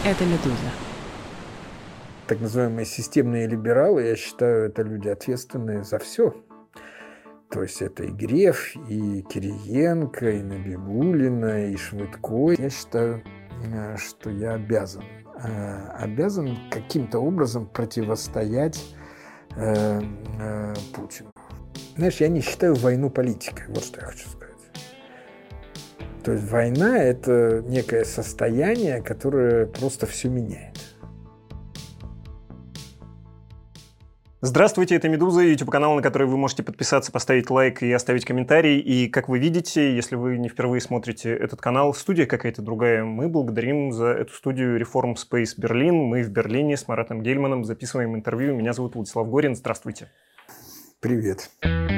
Это «Медуза». Так называемые системные либералы, я считаю, это люди, ответственные за все. То есть это и Греф, и Кириенко, и Набиуллина, и Швыдко. Я считаю, что я обязан каким-то образом противостоять Путину. Знаешь, я не считаю войну политикой, вот что я хочу сказать. То есть война – это некое состояние, которое просто все меняет. Здравствуйте, это «Медуза», YouTube-канал, на который вы можете подписаться, поставить лайк и оставить комментарий. И, как вы видите, если вы не впервые смотрите этот канал, студия какая-то другая. Мы благодарим за эту студию Reform Space Berlin. Мы в Берлине с Маратом Гельманом записываем интервью. Меня зовут Владислав Горин. Здравствуйте. Привет.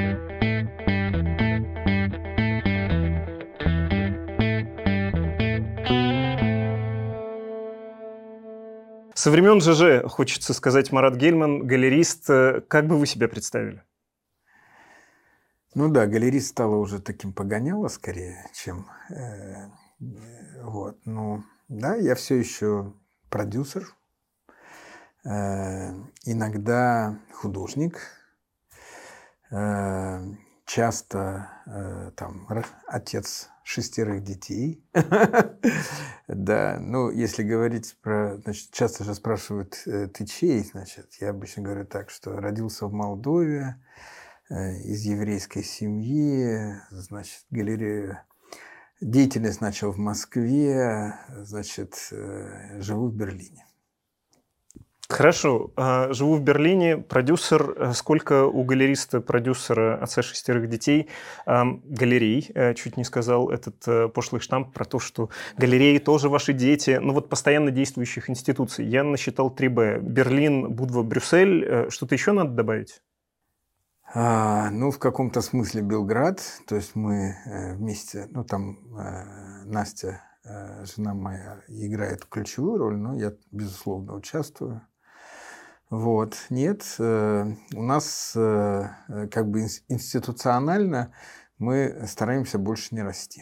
Со времен ЖЖ, хочется сказать, Марат Гельман, галерист. Как бы вы себя представили? Ну да, галерист стало уже таким погоняло скорее, чем... вот. Ну да, я все еще продюсер, иногда художник, часто там отец 6 детей. Да, ну, если говорить про... Значит, часто же спрашивают, ты чей? Значит, я обычно говорю так, что родился в Молдове, из еврейской семьи, значит, галерею... Деятельность начал в Москве, значит, живу в Берлине. Хорошо. Живу в Берлине, продюсер. Сколько у галериста-продюсера, отца 6 детей, галерей? Чуть не сказал этот пошлый штамп про то, что галереи тоже ваши дети. Ну вот постоянно действующих институций. Я насчитал 3Б. Берлин, Будва, Брюссель. Что-то еще надо добавить? Ну, в каком-то смысле Белград. То есть мы вместе... Ну, там Настя, жена моя, играет ключевую роль, но я, безусловно, участвую. Вот. Нет, у нас как бы институционально мы стараемся больше не расти.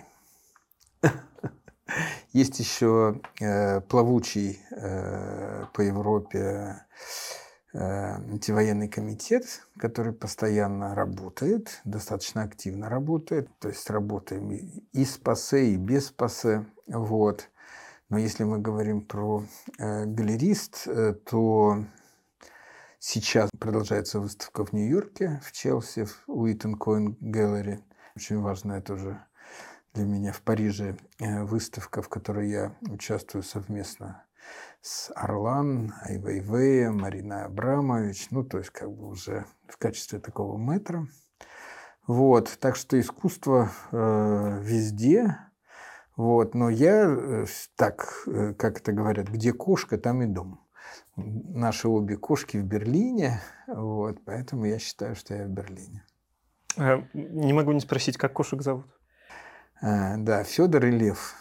Есть еще плавучий по Европе антивоенный комитет, который постоянно работает, достаточно активно работает. То есть работаем и с ПАСЕ, и без ПАСЕ. Вот. Но если мы говорим про галерист, то сейчас продолжается выставка в Нью-Йорке, в Челси, в Wheaton Coin Gallery. Очень важная тоже для меня в Париже выставка, в которой я участвую совместно с Орлан, Ай Вейвей, Мариной Абрамович, ну, то есть как бы уже в качестве такого мэтра. Вот, так что искусство везде. Вот, но я так, как это говорят, где кошка, там и дом. Наши обе кошки в Берлине, вот, поэтому я считаю, что я в Берлине. Не могу не спросить, как кошек зовут? Да, Федор и Лев.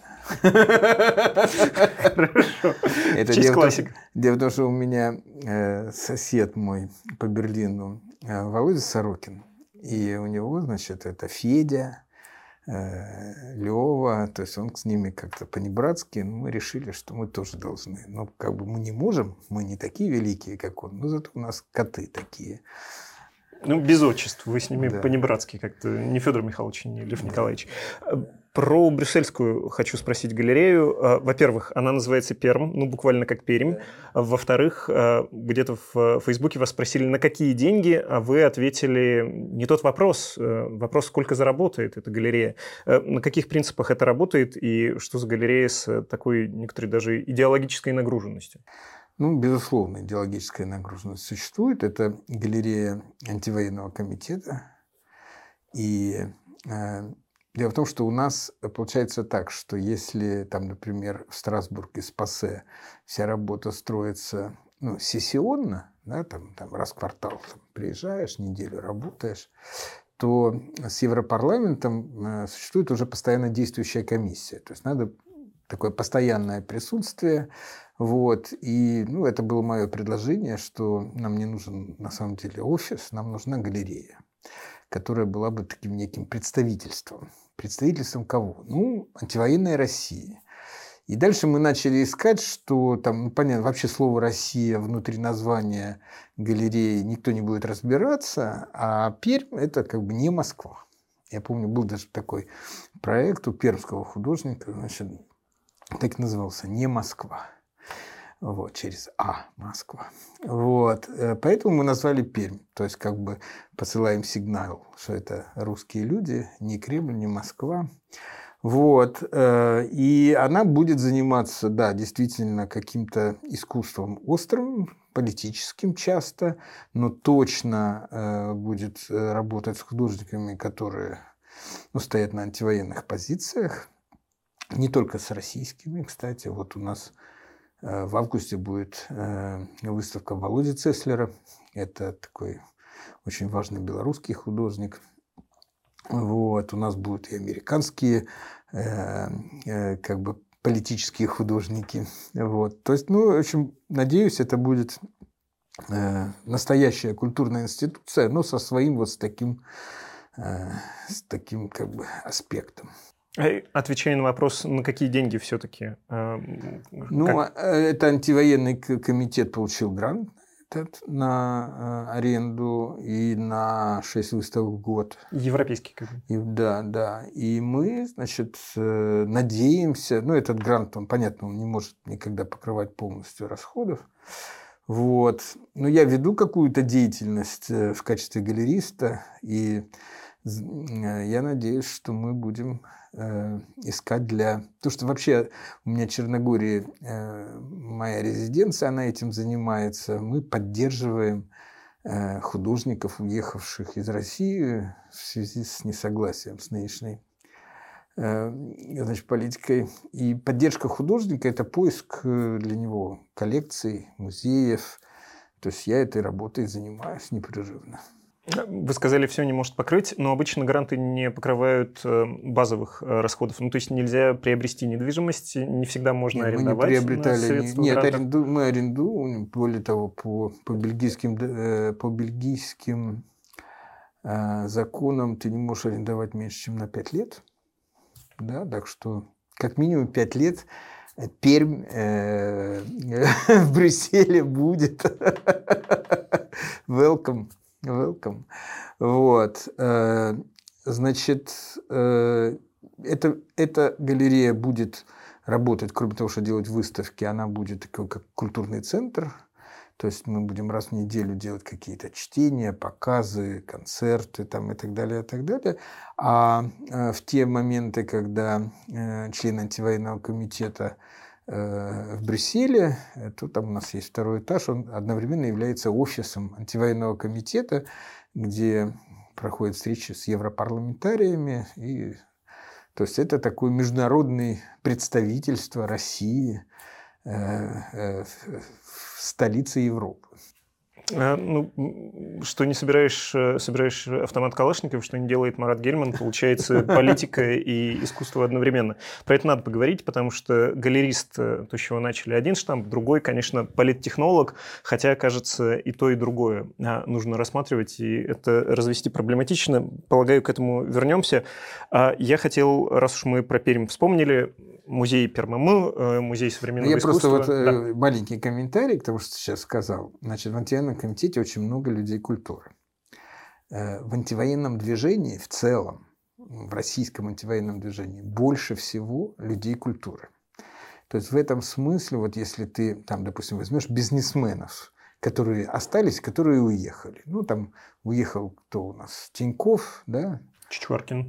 Хорошо. Это честь классика. Дело в том, что у меня сосед мой по Берлину Володя Сорокин, и у него, значит, это Федя, Лёва, то есть он с ними как-то по-небратски, но мы решили, что мы тоже должны. Но как бы мы не можем, мы не такие великие, как он, но зато у нас коты такие. Ну, без отчеств. Вы с ними Да. по-небратски как-то. Не Федор Михайлович, не Лев Николаевич. Про брюссельскую хочу спросить галерею. Во-первых, она называется Перм, ну, буквально как Пермь. Во-вторых, где-то в Фейсбуке вас спросили, на какие деньги, а вы ответили не тот вопрос. Вопрос, сколько заработает эта галерея. На каких принципах это работает и что за галерея с такой некоторой даже идеологической нагруженностью? Ну, безусловно, идеологическая нагрузка существует. Это галерея антивоенного комитета. И дело в том, что у нас получается так, что если, там, например, в Страсбурге с ПАСЕ вся работа строится сессионно, да, там раз в квартал приезжаешь, неделю работаешь, то с Европарламентом существует уже постоянно действующая комиссия. То есть надо такое постоянное присутствие. Вот. И это было мое предложение, что нам не нужен на самом деле офис, нам нужна галерея, которая была бы таким неким представительством. Представительством кого? Антивоенной России. И дальше мы начали искать, что там, ну, понятно, вообще слово «Россия» внутри названия галереи никто не будет разбираться, а Пермь – это как бы не Москва. Я помню, был даже такой проект у пермского художника, значит, так и назывался «Не Москва». Вот, через «А» Москва. Вот, поэтому мы назвали Пермь. То есть как бы посылаем сигнал, что это русские люди, не Кремль, не Москва. Вот, и она будет заниматься, да, действительно каким-то искусством острым, политическим часто, но точно будет работать с художниками, которые, ну, стоят на антивоенных позициях, не только с российскими, кстати. Вот у нас в августе будет выставка Володи Цеслера, это такой очень важный белорусский художник. Вот, у нас будут и американские как бы политические художники. Вот. То есть, ну, в общем, надеюсь, это будет настоящая культурная институция, но со своим вот с таким как бы аспектом. Отвечая на вопрос, на какие деньги все-таки? Ну, это антивоенный комитет получил грант на аренду и на 6 выставок в год. Европейский как бы. Да, да. И мы, значит, надеемся, ну, этот грант, он, понятно, он не может никогда покрывать полностью расходов. Вот. Но я веду какую-то деятельность в качестве галериста, и я надеюсь, что мы будем искать для... Потому что вообще у меня в Черногории моя резиденция, она этим занимается. Мы поддерживаем художников, уехавших из России в связи с несогласием с нынешней значит, политикой. И поддержка художника – это поиск для него коллекций, музеев. То есть я этой работой занимаюсь непрерывно. Вы сказали, все не может покрыть, но обычно гранты не покрывают базовых расходов. Ну, то есть нельзя приобрести недвижимость, не всегда можно арендовать. Мы не приобретали. Нет, мы арендуем. Более того, по бельгийским законам ты не можешь арендовать меньше, чем на 5 лет. Да, так что как минимум 5 лет Пермь в Брюсселе будет. Welcome. Вот. Значит, эта галерея будет работать, кроме того, что делать выставки, она будет такой, как культурный центр. То есть мы будем раз в неделю делать какие-то чтения, показы, концерты там, и так далее, и так далее. А в те моменты, когда члены антивоенного комитета в Брюсселе, то там у нас есть 2-й этаж, он одновременно является офисом антивоенного комитета, где проходят встречи с европарламентариями. И, то есть это такое международное представительство России в столице Европы. Ну, что не собираешь автомат Калашников, что не делает Марат Гельман, получается политика и искусство одновременно. Про это надо поговорить, потому что галерист, то, с чего начали, один штамп, другой, конечно, политтехнолог, хотя, кажется, и то, и другое нужно рассматривать, и это развести проблематично. Полагаю, к этому вернемся. Я хотел, раз уж мы про Пермь вспомнили, музей Пермымы, музей современного искусства. Я просто маленький комментарий к тому, что ты сейчас сказал. Значит, в антивоенном комитете очень много людей культуры. В антивоенном движении в целом, в российском антивоенном движении, больше всего людей культуры. То есть в этом смысле, вот если ты, там, допустим, возьмешь бизнесменов, которые остались, которые уехали. Ну, там уехал кто у нас? Тиньков, да? Чичваркин.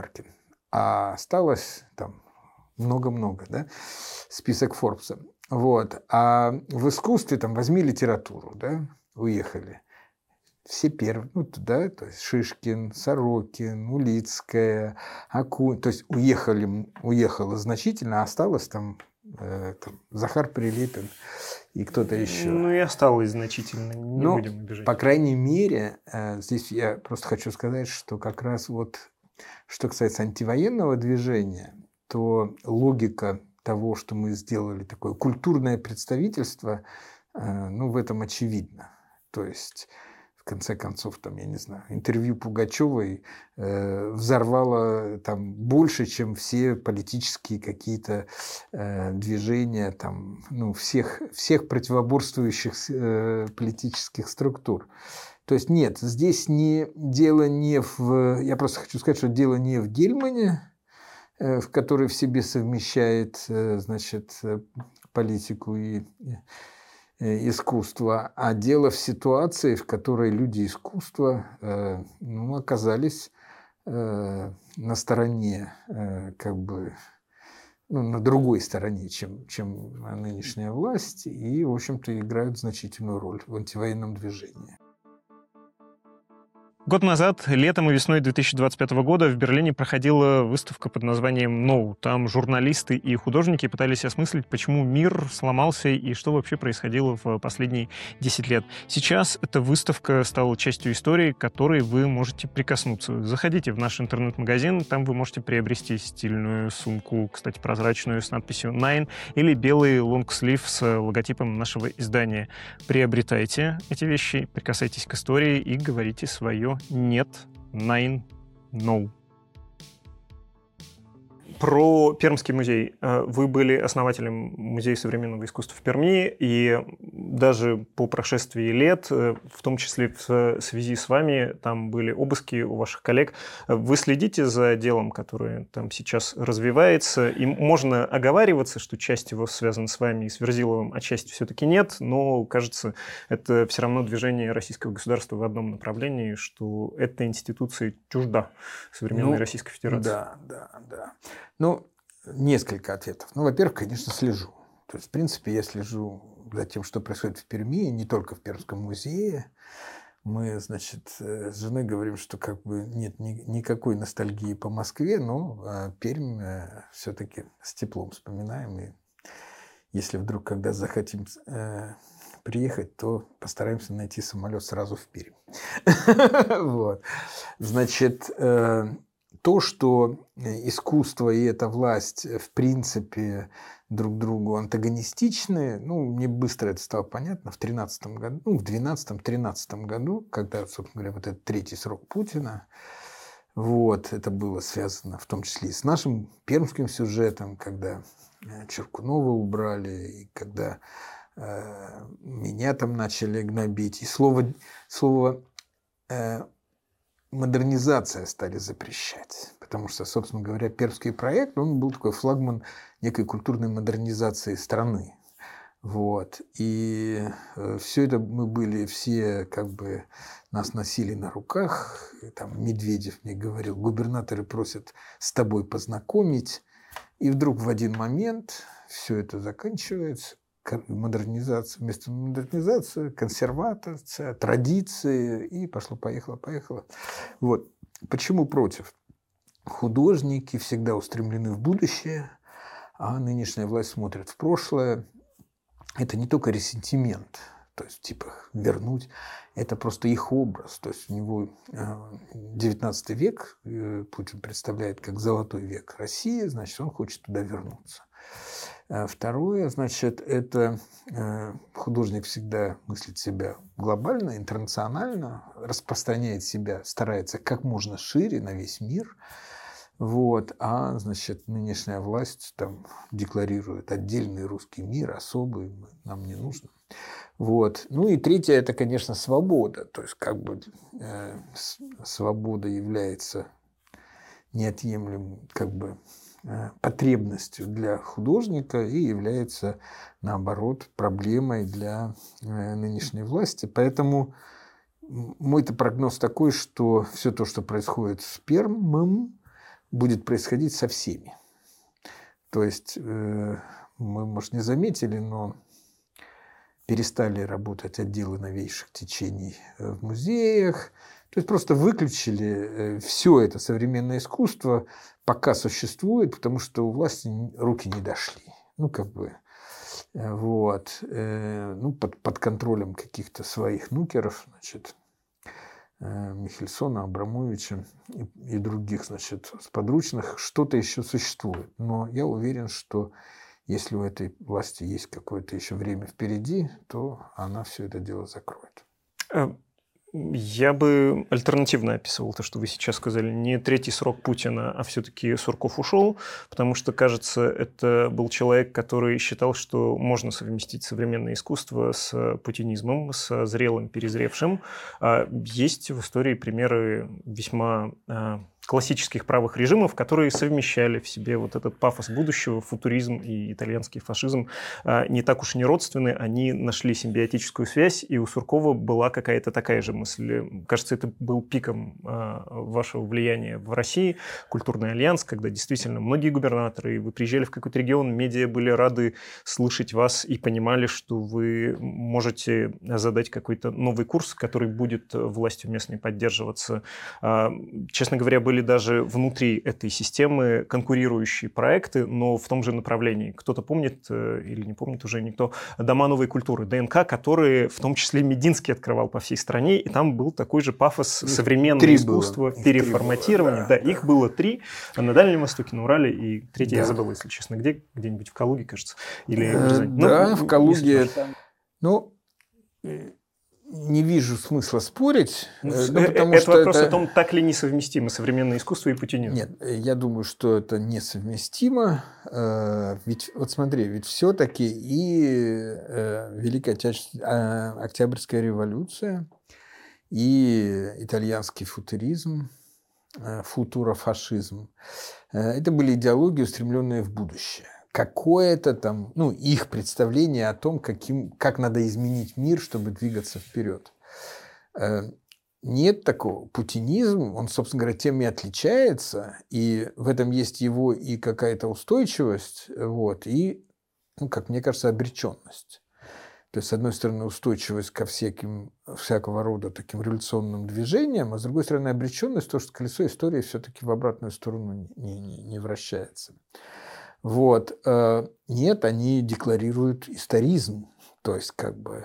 А осталось там много-много, да, список Форбса. Вот. А в искусстве, там, возьми литературу, да, уехали. Все первые, ну, да, то есть Шишкин, Сорокин, Улицкая, Акунин, то есть уехало значительно, а осталось там Захар Прилепин и кто-то еще. Ну, и осталось значительно, не будем обижать. По крайней мере, здесь я просто хочу сказать, что как раз вот, что касается антивоенного движения, то логика того, что мы сделали такое культурное представительство, ну, в этом очевидна. То есть В конце концов, там, я не знаю, интервью Пугачевой взорвало там больше, чем все политические какие-то движения там, ну, всех противоборствующих политических структур. То есть нет, здесь дело не в... Я просто хочу сказать, что дело не в Гельмане, в который в себе совмещает, значит, политику и искусство, а дело в ситуации, в которой люди искусства оказались на стороне, как бы, ну, на другой стороне, чем нынешняя власть, и, в общем-то, играют значительную роль в антивоенном движении. Год назад, летом и весной 2025 года в Берлине проходила выставка под названием «No». Там журналисты и художники пытались осмыслить, почему мир сломался и что вообще происходило в последние 10 лет. Сейчас эта выставка стала частью истории, к которой вы можете прикоснуться. Заходите в наш интернет-магазин, там вы можете приобрести стильную сумку, кстати, прозрачную, с надписью «Nine», или белый лонгслив с логотипом нашего издания. Приобретайте эти вещи, прикасайтесь к истории и говорите свое «нет», «nine», «no». Про Пермский музей. Вы были основателем Музея современного искусства в Перми, и даже по прошествии лет, в том числе в связи с вами, там были обыски у ваших коллег. Вы следите за делом, которое там сейчас развивается, и можно оговариваться, что часть его связана с вами и с Верзиловым, а часть все-таки нет, но, кажется, это все равно движение российского государства в одном направлении, что эта институция чужда современной Российской Федерации. Да. Ну, несколько ответов. Ну, во-первых, конечно, слежу. То есть, в принципе, я слежу за тем, что происходит в Перми, не только в Пермском музее. Мы, значит, с женой говорим, что как бы нет никакой ностальгии по Москве, но Пермь все-таки с теплом вспоминаем. И если вдруг, когда захотим приехать, то постараемся найти самолет сразу в Пермь. Вот. Значит, то, что искусство и эта власть, в принципе, друг другу антагонистичны, ну, мне быстро это стало понятно в 2013 году, ну, в 2012-2013 году, когда, собственно говоря, вот этот третий срок Путина, вот, это было связано в том числе и с нашим пермским сюжетом, когда Чуркунова убрали, и когда меня там начали гнобить, и слово модернизация стали запрещать. Потому что, собственно говоря, Пермский проект, он был такой флагман некой культурной модернизации страны. Вот. И все это мы были все, как бы, нас носили на руках. И там Медведев мне говорил, губернаторы просят с тобой познакомить. И вдруг в один момент все это заканчивается. Модернизация, вместо модернизации, консервация, традиции, и пошло-поехало. Вот. Почему против? Художники всегда устремлены в будущее, а нынешняя власть смотрит в прошлое. Это не только ресентимент, то есть типа вернуть, это просто их образ. То есть у него 19 век Путин представляет как золотой век России, значит, он хочет туда вернуться. Второе, значит, это художник всегда мыслит себя глобально, интернационально, распространяет себя, старается как можно шире на весь мир. Вот. А, значит, нынешняя власть там декларирует отдельный русский мир, особый, нам не нужно. Вот. Ну и третье, это, конечно, свобода. То есть, как бы свобода является неотъемлемым, как бы, потребностью для художника и является, наоборот, проблемой для нынешней власти. Поэтому мой-то прогноз такой, что все то, что происходит с Пермом, будет происходить со всеми. То есть мы, может, не заметили, но перестали работать отделы новейших течений в музеях. То есть просто выключили все это современное искусство, пока существует, потому что у власти руки не дошли. Ну, как бы, вот. Ну, под контролем каких-то своих нукеров, значит, Михельсона, Абрамовича и других, значит, сподручных, что-то еще существует. Но я уверен, что если у этой власти есть какое-то еще время впереди, то она все это дело закроет. Я бы альтернативно описывал то, что вы сейчас сказали. Не третий срок Путина, а все-таки Сурков ушел, потому что, кажется, это был человек, который считал, что можно совместить современное искусство с путинизмом, с зрелым, перезревшим. Есть в истории примеры весьма классических правых режимов, которые совмещали в себе вот этот пафос будущего, футуризм и итальянский фашизм. Не так уж и не родственны, они нашли симбиотическую связь, и у Суркова была какая-то такая же мысль. Кажется, это был пиком вашего влияния в России, культурный альянс, когда действительно многие губернаторы, вы приезжали в какой-то регион, медиа были рады слышать вас и понимали, что вы можете задать какой-то новый курс, который будет властью местной поддерживаться. Честно говоря, были даже внутри этой системы конкурирующие проекты, но в том же направлении. Кто-то помнит или не помнит уже никто дома новой культуры, ДНК, которые в том числе Мединский открывал по всей стране, и там был такой же пафос современного искусства, переформатирования. Да, их было 3 на Дальнем Востоке, на Урале, и третье я забыл, если честно, где? Где-нибудь в Калуге, кажется, или в Рязани. Да, в Калуге. Не вижу смысла спорить. Потому что вопрос о том, так ли несовместимо современное искусство и путинизм. Нет, я думаю, что это несовместимо. Ведь вот смотри, ведь все-таки и Великая Отечественная Октябрьская революция, и итальянский футуризм, футурофашизм, это были идеологии, устремленные в будущее. Какое-то там, их представление о том, как надо изменить мир, чтобы двигаться вперед. Нет такого. Путинизм, он, собственно говоря, тем и отличается, и в этом есть его и какая-то устойчивость, и, как мне кажется, обреченность. То есть, с одной стороны, устойчивость ко всякого рода таким революционным движениям, а с другой стороны, обреченность, то, что колесо истории все-таки в обратную сторону не вращается. Нет, они декларируют историзм, то есть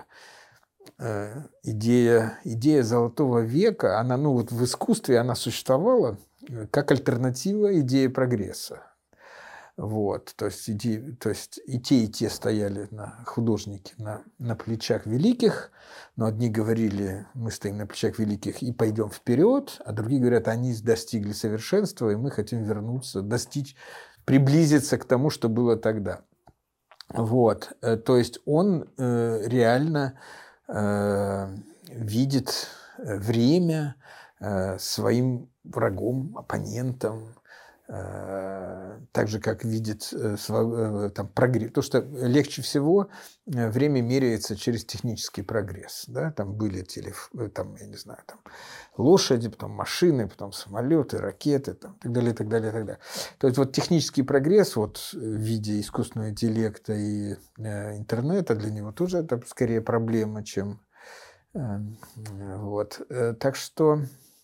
идея Золотого века, она, в искусстве она существовала как альтернатива идее прогресса. То есть и те стояли художники на плечах великих, но одни говорили, мы стоим на плечах великих и пойдем вперед, а другие говорят, они достигли совершенства, и мы хотим вернуться, приблизиться к тому, что было тогда. То есть он реально видит время своим врагом, оппонентом, так же, как видит прогресс. То, что легче всего время меряется через технический прогресс. Да? Там были лошади, потом машины, потом самолеты, ракеты, так далее, так далее, так далее. То есть технический прогресс в виде искусственного интеллекта и интернета для него тоже это скорее проблема, чем... Так что...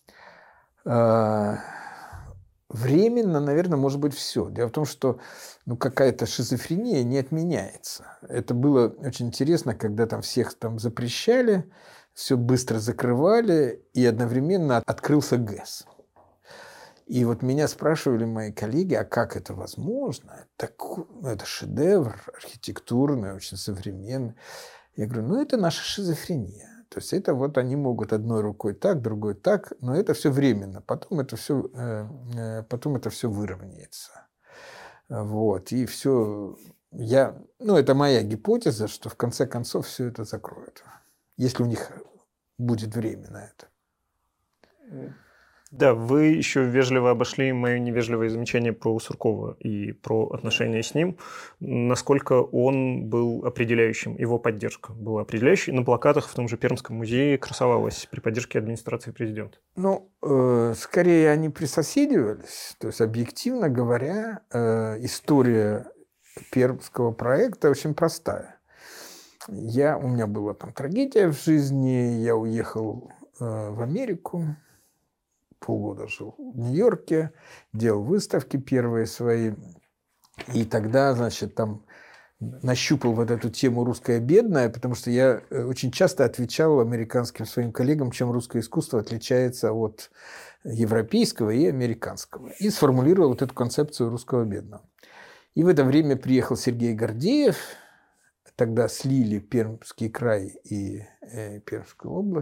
Временно, наверное, может быть все. Дело в том, что какая-то шизофрения не отменяется. Это было очень интересно, когда всех запрещали, все быстро закрывали, и одновременно открылся ГЭС. И меня спрашивали мои коллеги, а как это возможно? Это шедевр архитектурный, очень современный. Я говорю, это наша шизофрения. То есть это они могут одной рукой так, другой так, но это все временно. Потом это все выровняется. И все. Это моя гипотеза, что в конце концов все это закроют, если у них будет время на это. Да, вы еще вежливо обошли мое невежливое замечание про Суркова и про отношения с ним. Насколько он был определяющим, его поддержка была определяющей. На плакатах в том же Пермском музее красовалась при поддержке администрации президента. Скорее они присоседивались. То есть, объективно говоря, история пермского проекта очень простая. У меня была трагедия в жизни, я уехал в Америку, полгода жил в Нью-Йорке, делал выставки первые свои, и тогда, нащупал эту тему «русское бедное», потому что я очень часто отвечал американским своим коллегам, чем русское искусство отличается от европейского и американского, и сформулировал эту концепцию русского бедного. И в это время приехал Сергей Гордеев, тогда слили Пермский край и Пермскую область,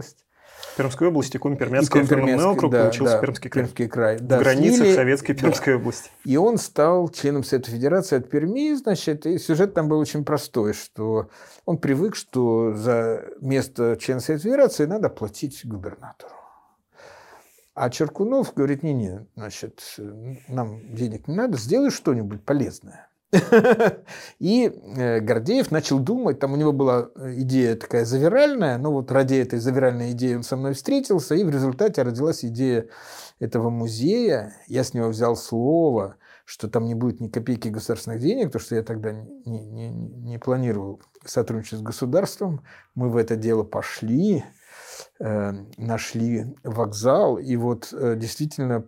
Пермской области Коми-Пермяцкий автономный округ, получился Пермский край. Пермский край. В границах советской Пермской области. И он стал членом Совета Федерации от Перми, значит, и сюжет там был очень простой, что он привык, что за место члена Совета Федерации надо платить губернатору. А Чиркунов говорит: не, значит, нам денег не надо, сделай что-нибудь полезное. И Гордеев начал думать, там у него была идея такая завиральная, но вот ради этой завиральной идеи он со мной встретился, и в результате родилась идея этого музея. Я с него взял слово, что там не будет ни копейки государственных денег, потому что я тогда не планировал сотрудничать с государством. Мы в это дело пошли, нашли вокзал, и вот действительно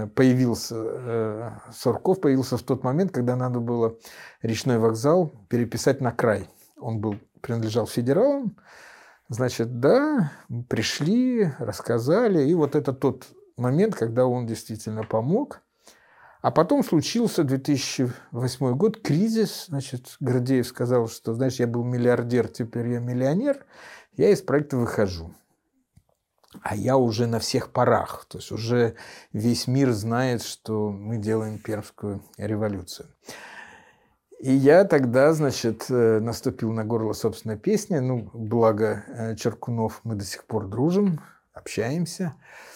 Сурков появился в тот момент, когда надо было речной вокзал переписать на край. Он принадлежал федералам. Значит, да, пришли, рассказали. И вот это тот момент, когда он действительно помог. А потом случился 2008 год, кризис. Значит, Гордеев сказал, что, знаешь, я был миллиардер, теперь я миллионер. Я из проекта выхожу. А я уже на всех парах. То есть уже весь мир знает, что мы делаем Пермскую революцию. И я тогда, значит, наступил на горло собственной песни. Ну, благо Чиркунов, мы до сих пор дружим, общаемся.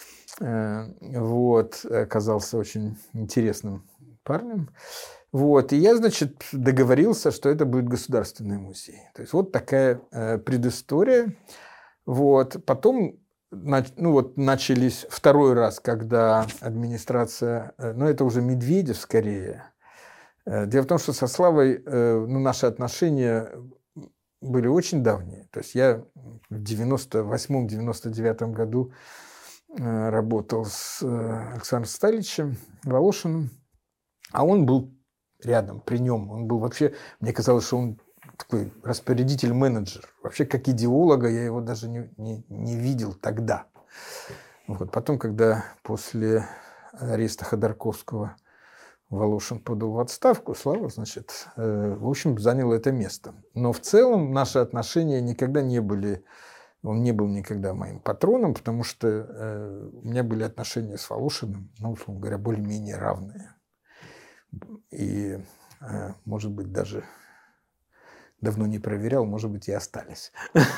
Вот, оказался очень интересным парнем. Вот, и я, значит, договорился, что это будет государственный музей. То есть вот такая предыстория. Вот, потом начались второй раз, когда администрация, это уже Медведев скорее. Дело в том, что со Славой наши отношения были очень давние. То есть я в 98-99 году работал с Александром Сталичем Волошиным, а он был рядом, при нем. Он был вообще, мне казалось, что он такой распорядитель-менеджер. Вообще, как идеолога, я его даже не видел тогда. Вот. Потом, когда после ареста Ходорковского Волошин подал в отставку, Слава, значит, в общем, занял это место. Но в целом наши отношения никогда не были... Он не был никогда моим патроном, потому что у меня были отношения с Волошиным, условно говоря, более-менее равные. И, может быть, даже... Давно не проверял, может быть, и остались.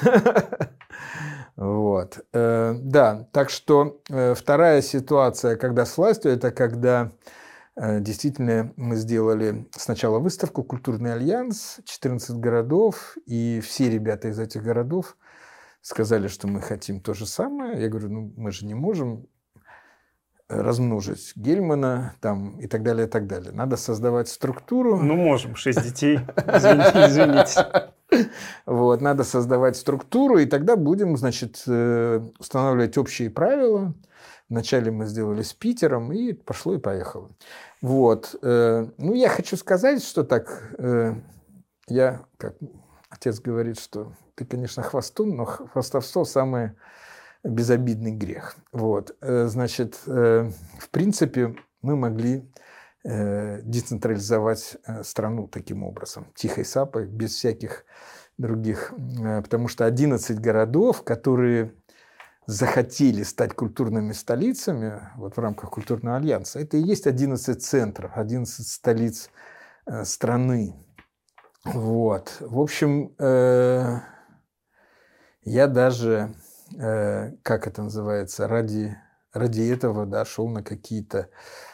Вот. Да, так что вторая ситуация, когда с властью, это когда действительно мы сделали сначала выставку «Культурный альянс», 14 городов, и все ребята из этих городов сказали, что мы хотим то же самое. Я говорю, мы же не можем размножить Гельмана там, и так далее, и так далее. Надо создавать структуру. Можем, 6 детей. Извините. Вот, надо создавать структуру, и тогда будем, значит, устанавливать общие правила. Вначале мы сделали с Питером, и пошло и поехало. Вот. Я хочу сказать, что так, я, как отец говорит, что ты, конечно, хвостун, но хвастовство самое безобидный грех. Вот. Значит, в принципе, мы могли децентрализовать страну таким образом, тихой сапой, без всяких других. Потому что 11 городов, которые захотели стать культурными столицами вот в рамках Культурного альянса, это и есть 11 центров, 11 столиц страны. Вот. В общем, я даже... как это называется, ради этого, да, шел на какие-то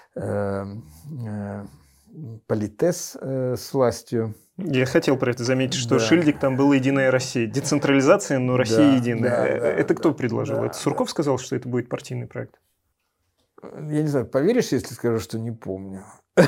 политез с властью. Я хотел про это заметить, что шильдик там был «Единая Россия». Децентрализация, но Россия единая. Это кто предложил? Это Сурков сказал, что это будет партийный проект? Я не знаю, поверишь, если скажу, что не помню?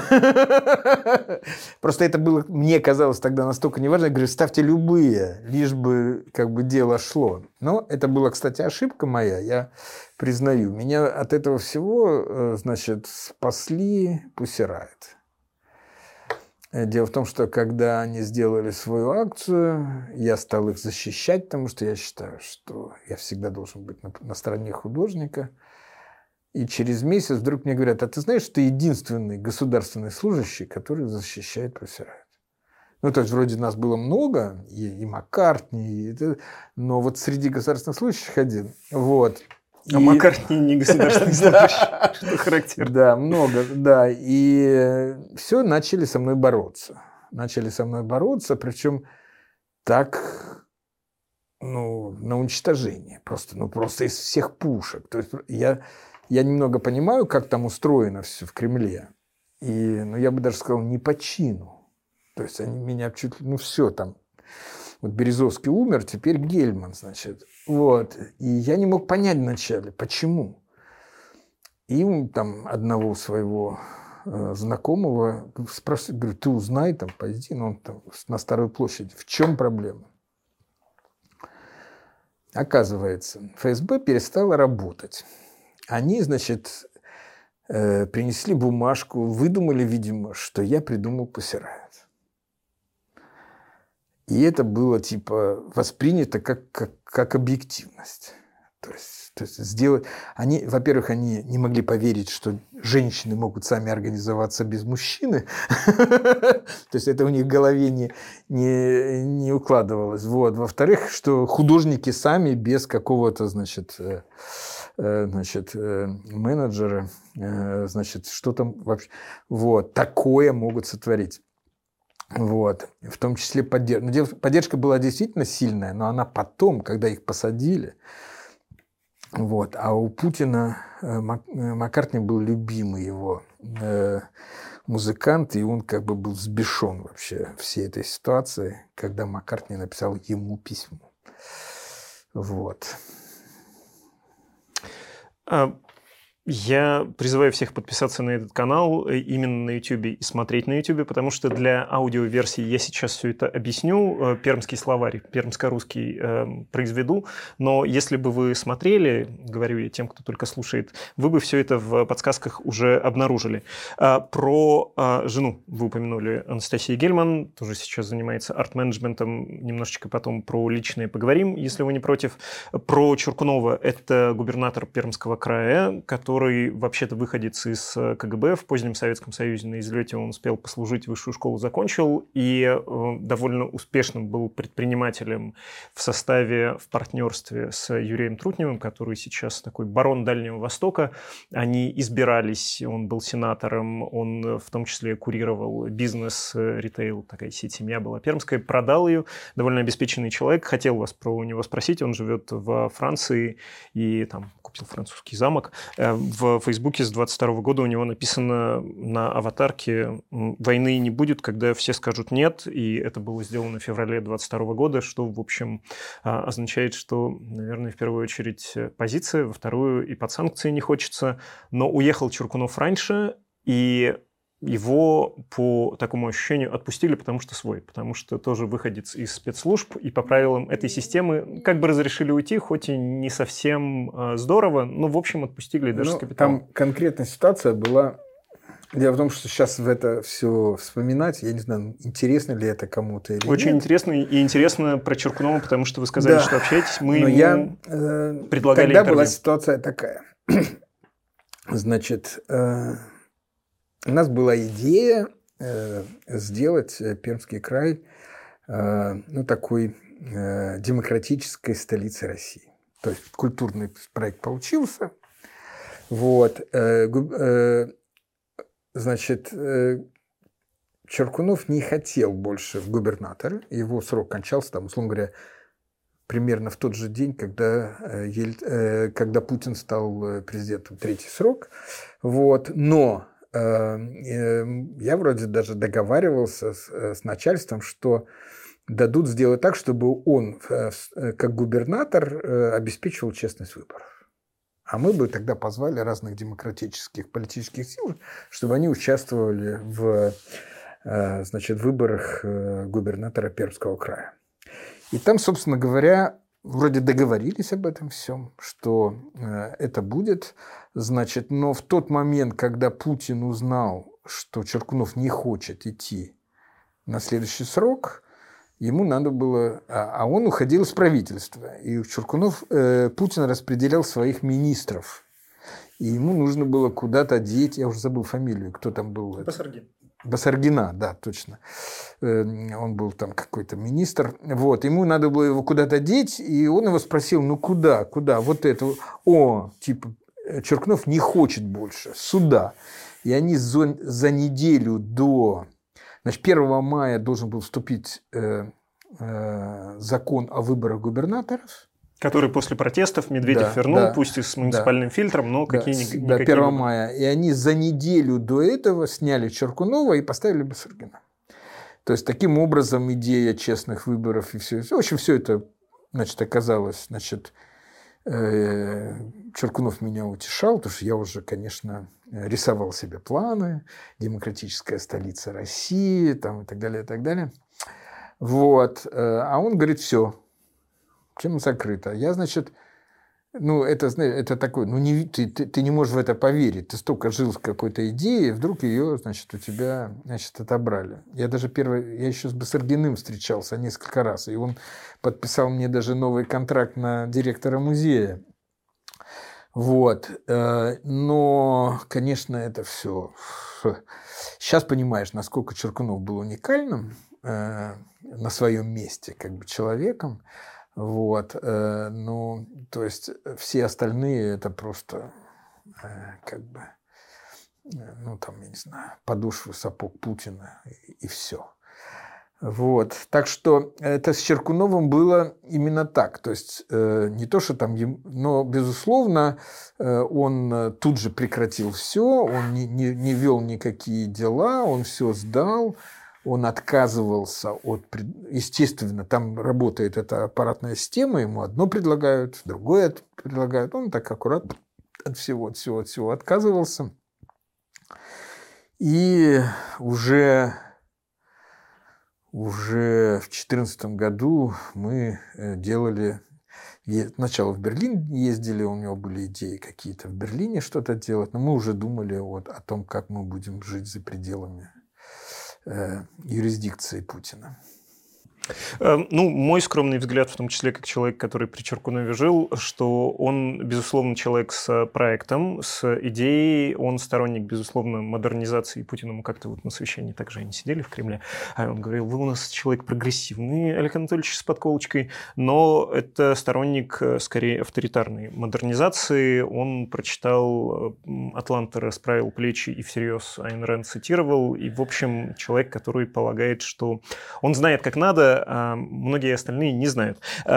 Просто это было, мне казалось тогда настолько неважно. Я говорю, ставьте любые, лишь бы дело шло. Но это была, кстати, ошибка моя, я признаю. Меня от этого всего, значит, спасли Pussy Riot. Дело в том, что когда они сделали свою акцию, я стал их защищать, потому что я считаю, что я всегда должен быть на стороне художника. И через месяц вдруг мне говорят, а ты знаешь, что ты единственный государственный служащий, который защищает Pussy Riot? Ну, то есть, вроде нас было много, и Маккартни, но вот среди государственных служащих один. Вот. А Маккартни не государственный служащий, что характерно. Да, много, да. И все начали со мной бороться. Причем так, на уничтожение. Просто из всех пушек. То есть я немного понимаю, как там устроено все в Кремле. Я бы даже сказал, не по чину. То есть они меня чуть ли, все там. Вот Березовский умер, теперь Гельман, значит. Вот. И я не мог понять вначале, почему. И там одного своего знакомого спрашиваю, говорю, ты узнай, там, пойди, он там на Старую площадь. В чем проблема? Оказывается, ФСБ перестала работать. Они, значит, принесли бумажку, выдумали, видимо, что я придумал Pussy Riot. И это было воспринято как объективность. То есть сделать... Во-первых, они не могли поверить, что женщины могут сами организоваться без мужчины. То есть это у них в голове не укладывалось. Вот. Во-вторых, что художники сами без какого-то, менеджера, что там вообще... Вот. Такое могут сотворить. Вот. В том числе поддержка. Поддержка была действительно сильная, но она потом, когда их посадили. Вот. А у Путина Маккартни был любимый его музыкант, и он был взбешен вообще всей этой ситуации, когда Маккартни написал ему письмо. Вот. Я призываю всех подписаться на этот канал именно на YouTube и смотреть на YouTube, потому что для аудиоверсии я сейчас все это объясню, пермский словарь, пермско-русский произведу, но если бы вы смотрели, говорю я тем, кто только слушает, вы бы все это в подсказках уже обнаружили. Про жену вы упомянули, Анастасия Гельман, тоже сейчас занимается арт-менеджментом, немножечко потом про личное поговорим, если вы не против. Про Чуркунова, это губернатор Пермского края, который вообще-то выходец из КГБ в позднем Советском Союзе. На излете он успел послужить, высшую школу закончил и довольно успешным был предпринимателем в партнерстве с Юрием Трутневым, который сейчас такой барон Дальнего Востока. Они избирались, он был сенатором, он в том числе курировал бизнес, ритейл, такая сеть «Семья» была пермская, продал ее, довольно обеспеченный человек. Хотел вас про него спросить, он живет во Франции и там купил французский замок. В Фейсбуке с 22 года у него написано на аватарке «Войны не будет, когда все скажут нет», и это было сделано в феврале 22 года, что, в общем, означает, что, наверное, в первую очередь позиция, во вторую и под санкции не хочется, но уехал Чуркунов раньше, и его по такому ощущению отпустили, потому что тоже выходец из спецслужб, и по правилам этой системы разрешили уйти, хоть и не совсем здорово, но, в общем, отпустили даже с капиталом. Там конкретная ситуация была... Дело в том, что сейчас в это все вспоминать, я не знаю, интересно ли это кому-то или нет. Очень интересно, и интересно про Чуркунова, потому что вы сказали, что общаетесь, мы ему предлагали тогда интервью. Была ситуация такая. Значит... У нас была идея сделать Пермский край такой демократической столицей России. То есть культурный проект получился. Вот. Значит, Чуркунов не хотел больше в губернаторы. Его срок кончался, условно говоря, примерно в тот же день, когда Путин стал президентом, третий срок. Вот. Но я вроде даже договаривался с начальством, что дадут сделать так, чтобы он, как губернатор, обеспечивал честность выборов. А мы бы тогда позвали разных демократических политических сил, чтобы они участвовали в выборах губернатора Пермского края. И там, собственно говоря, вроде договорились об этом всем, что это будет. Значит, но в тот момент, когда Путин узнал, что Чуркунов не хочет идти на следующий срок, ему надо было... А он уходил из правительства. И Путин распределял своих министров. И ему нужно было куда-то деть... Я уже забыл фамилию, кто там был. Басаргин. Басаргина, да, точно. Он был там какой-то министр. Вот, ему надо было его куда-то деть, и он его спросил, ну куда, вот это. Типа, Чуркунов не хочет больше, сюда. И они за неделю до... Значит, 1 мая должен был вступить закон о выборах губернаторов. Который после протестов Медведев вернул, пусть и с муниципальным фильтром, но какие-никакие... Да, 1 мая. И они за неделю до этого сняли Чуркунова и поставили Басаргина. То есть, таким образом, идея честных выборов и все. В общем, все это, значит, оказалось, значит, Чуркунов меня утешал, потому что я уже, конечно, рисовал себе планы, демократическая столица России, там, и так далее, и так далее. Вот. А он говорит, все. Тема закрыта. Я, значит, это такое, ты не можешь в это поверить. Ты столько жил в какой-то идее, вдруг ее, значит, у тебя, значит, отобрали. Я еще с Басаргиным встречался несколько раз, и он подписал мне даже новый контракт на директора музея. Вот. Но, конечно, это все. Сейчас понимаешь, насколько Чуркунов был уникальным на своем месте, как бы человеком. Вот, то есть все остальные это просто как бы, я не знаю, подошвы сапог Путина и все. Вот, так что это с Чуркуновым было именно так, то есть не то, что там, но безусловно он тут же прекратил все, он не вел никакие дела, он все сдал. Он отказывался от... Естественно, там работает эта аппаратная система, ему одно предлагают, другое предлагают. Он так аккуратно от всего отказывался. И уже в 2014 году мы делали... Сначала в Берлин ездили, у него были идеи какие-то в Берлине что-то делать, но мы уже думали о том, как мы будем жить за пределами юрисдикции Путина. Мой скромный взгляд, в том числе как человек, который при Чуркунове жил, что он, безусловно, человек с проектом, с идеей, он сторонник, безусловно, модернизации. Путина мы как-то вот на совещании также они сидели в Кремле, а он говорил, вы у нас человек прогрессивный, Олег Анатольевич, с подколочкой, но это сторонник, скорее, авторитарной модернизации. Он прочитал «Атланта расправил плечи» и всерьез Айн Рэнд цитировал, и, в общем, человек, который полагает, что он знает, как надо, а многие остальные не знают.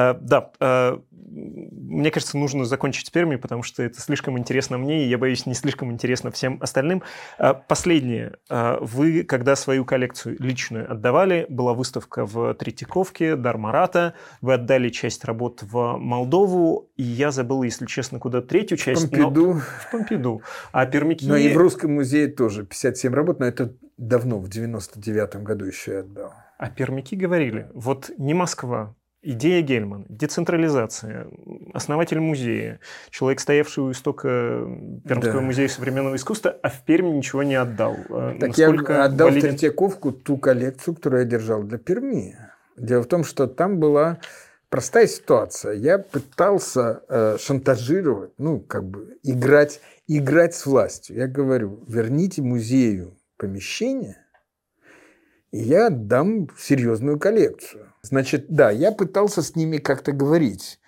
Мне кажется, нужно закончить с Пермью, потому что это слишком интересно мне, и я боюсь, не слишком интересно всем остальным. Последнее. Вы, когда свою коллекцию личную отдавали, была выставка в Третьяковке, дар Марата, вы отдали часть работ в Молдову, и я забыл, если честно, куда третью часть. В Помпиду. А пермяки... Но и в Русском музее тоже 57 работ, но это давно, в 99-м году еще я отдал. А пермяки говорили, вот не Москва, идея Гельман, децентрализация, основатель музея, человек, стоявший у истока Пермского музея современного искусства, а в Перми ничего не отдал. Так я отдал в Третьяковку ту коллекцию, которую я держал для Перми. Дело в том, что там была простая ситуация. Я пытался шантажировать, играть с властью. Я говорю, верните музею помещение, и я отдам серьезную коллекцию. Значит, да, я пытался с ними как-то говорить.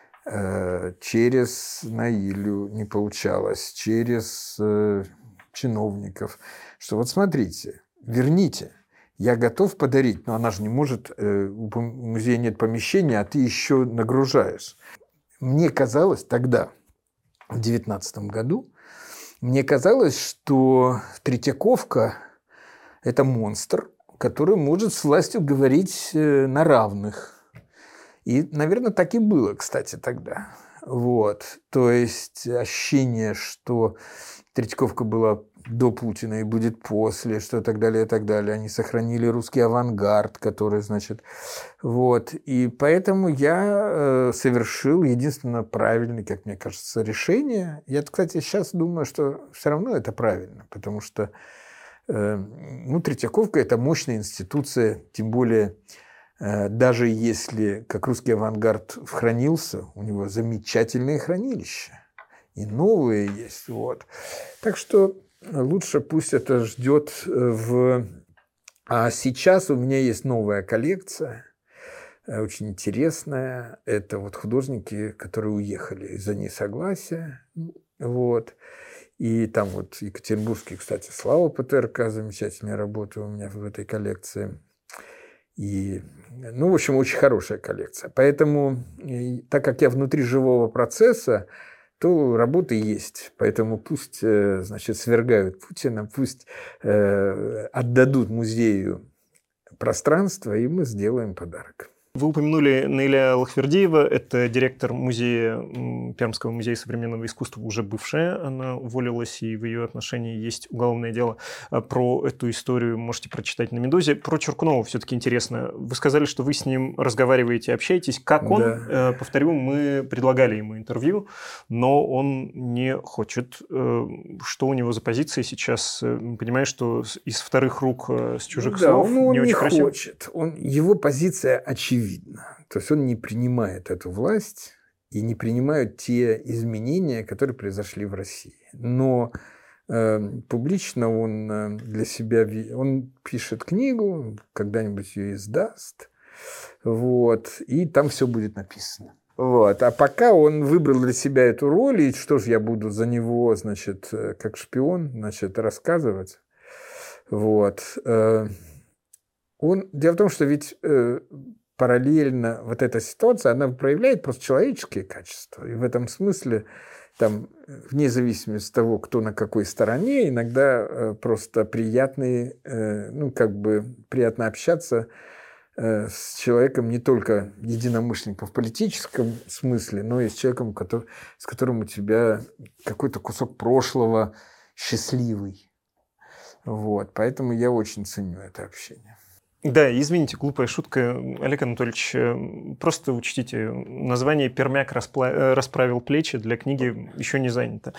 Через Наилю не получалось, через чиновников. Что вот смотрите, верните. Я готов подарить, но она же не может, у музея нет помещения, а ты еще нагружаешь. Мне казалось тогда, в 2019 году, мне казалось, что Третьяковка – это монстр, который может с властью говорить на равных. И, наверное, так и было, кстати, тогда. Вот. То есть ощущение, что Третьяковка была до Путина и будет после, что и так далее, и так далее. Они сохранили русский авангард, который, значит... Вот. И поэтому я совершил единственно правильное, как мне кажется, решение. Я, кстати, сейчас думаю, что все равно это правильно, потому что Третьяковка – это мощная институция, тем более, даже если, как русский авангард хранился, у него замечательные хранилища, и новые есть. Вот. Так что лучше пусть это ждет А сейчас у меня есть новая коллекция, очень интересная. Это вот художники, которые уехали из-за несогласия. Вот. И там вот екатеринбургский, кстати, Слава ПТРК, замечательная работа у меня в этой коллекции. И, ну, в общем, очень хорошая коллекция. Поэтому, так как я внутри живого процесса, то работы есть. Поэтому пусть, значит, свергают Путина, пусть отдадут музею пространство, и мы сделаем подарок. Вы упомянули Наиля Лахвердиева, это директор музея, Пермского музея современного искусства, уже бывшая. Она уволилась, и в ее отношении есть уголовное дело. Про эту историю можете прочитать на «Медузе». Про Чуркунова все-таки интересно. Вы сказали, что вы с ним разговариваете, общаетесь. Как он? Да. Повторю, мы предлагали ему интервью, но он не хочет. Что у него за позиция сейчас? Понимаю, что из вторых рук, с чужих слов, он не очень красиво. Хочет. Его позиция очевидна. То есть он не принимает эту власть и не принимает те изменения, которые произошли в России. Но публично он для себя... Он пишет книгу, когда-нибудь ее издаст, вот, и там все будет написано. Вот. А пока он выбрал для себя эту роль, и что же я буду за него, значит, как шпион, значит, рассказывать. Вот. Дело в том, что ведь параллельно вот эта ситуация, она проявляет просто человеческие качества. И в этом смысле, там, вне зависимости от того, кто на какой стороне, иногда просто приятно общаться с человеком не только единомышленником в политическом смысле, но и с человеком, с которым у тебя какой-то кусок прошлого счастливый. Вот. Поэтому я очень ценю это общение. Да, извините, глупая шутка. Олег Анатольевич, просто учтите, название «Пермяк расправил плечи» для книги еще не занято.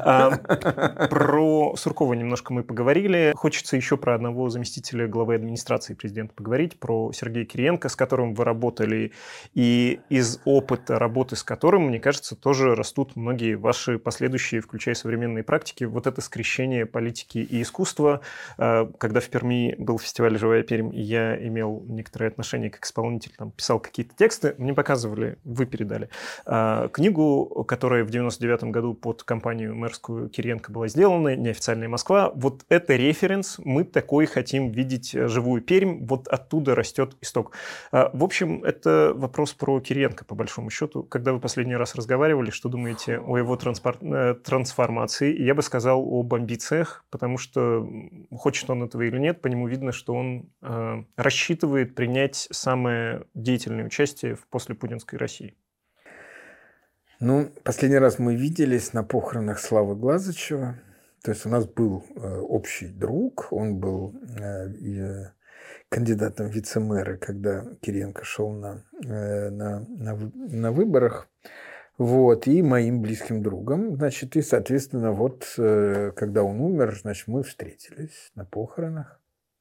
Про Суркова немножко мы поговорили. Хочется еще про одного заместителя главы администрации президента поговорить, про Сергея Кириенко, с которым вы работали, и из опыта работы с которым, мне кажется, тоже растут многие ваши последующие, включая современные практики. Вот это скрещение политики и искусства. Когда в Перми был фестиваль «Живая Пермь», я имел некоторое отношение как исполнитель, там, писал какие-то тексты, мне показывали, вы передали книгу, которая в 99-м году под компанию мэрскую Кириенко была сделана, «Неофициальная Москва». Вот это референс, мы такой хотим видеть живую Пермь, вот оттуда растет исток. В общем, это вопрос про Кириенко, по большому счету. Когда вы последний раз разговаривали, что думаете о его трансформации? Я бы сказал об амбициях, потому что, хочет он этого или нет, по нему видно, что он рассчитывает принять самое деятельное участие в послепутинской России. Ну, последний раз мы виделись на похоронах Славы Глазычева. То есть у нас был общий друг, он был кандидатом в вице-мэра, когда Кириенко шел на выборах. Вот, и моим близким другом. Значит, и, соответственно, вот, когда он умер, значит, мы встретились на похоронах.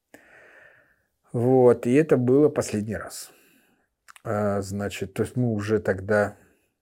Вот, и это было последний раз. Значит, то есть мы уже тогда...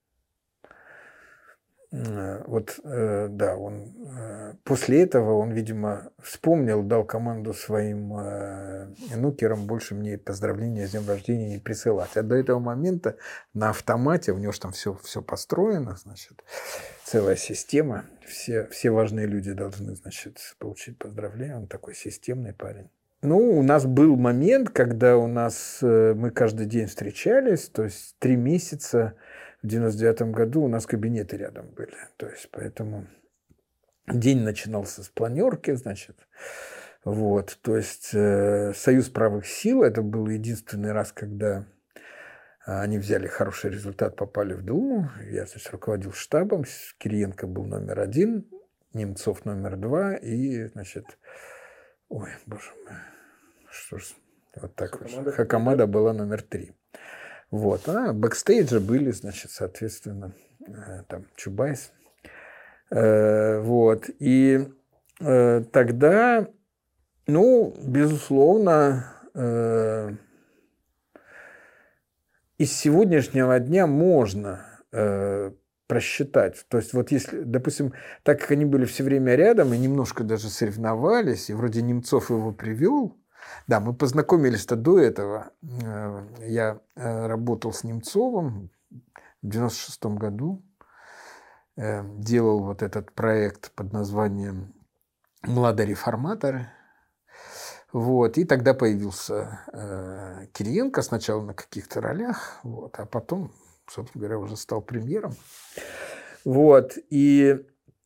после этого он, видимо, вспомнил, дал команду своим нукерам больше мне поздравления с днем рождения не присылать. А до этого момента на автомате, у него же там все построено, значит, целая система. Все важные люди должны, значит, получить поздравления. Он такой системный парень. Ну, у нас был момент, когда мы каждый день встречались, то есть 3 месяца в 99-м году у нас кабинеты рядом были. То есть, поэтому день начинался с планерки, значит. Вот, то есть Союз правых сил, это был единственный раз, когда они взяли хороший результат, попали в Думу. Я, значит, руководил штабом, Кириенко был номер 1, Немцов номер 2 и, значит... Ой, боже мой, что ж, вот так вот. Хакамада была номер 3. Вот, а бэкстейджи были, значит, соответственно, там Чубайс. Вот, и тогда, ну, безусловно, из сегодняшнего дня можно просчитать. То есть вот если, допустим, так как они были все время рядом и немножко даже соревновались, и вроде Немцов его привел, да, мы познакомились-то до этого. Я работал с Немцовым в 96-м году, делал вот этот проект под названием «Младые реформаторы». Вот, и тогда появился Кириенко сначала на каких-то ролях, вот, а потом, собственно говоря, уже стал премьером. Вот, и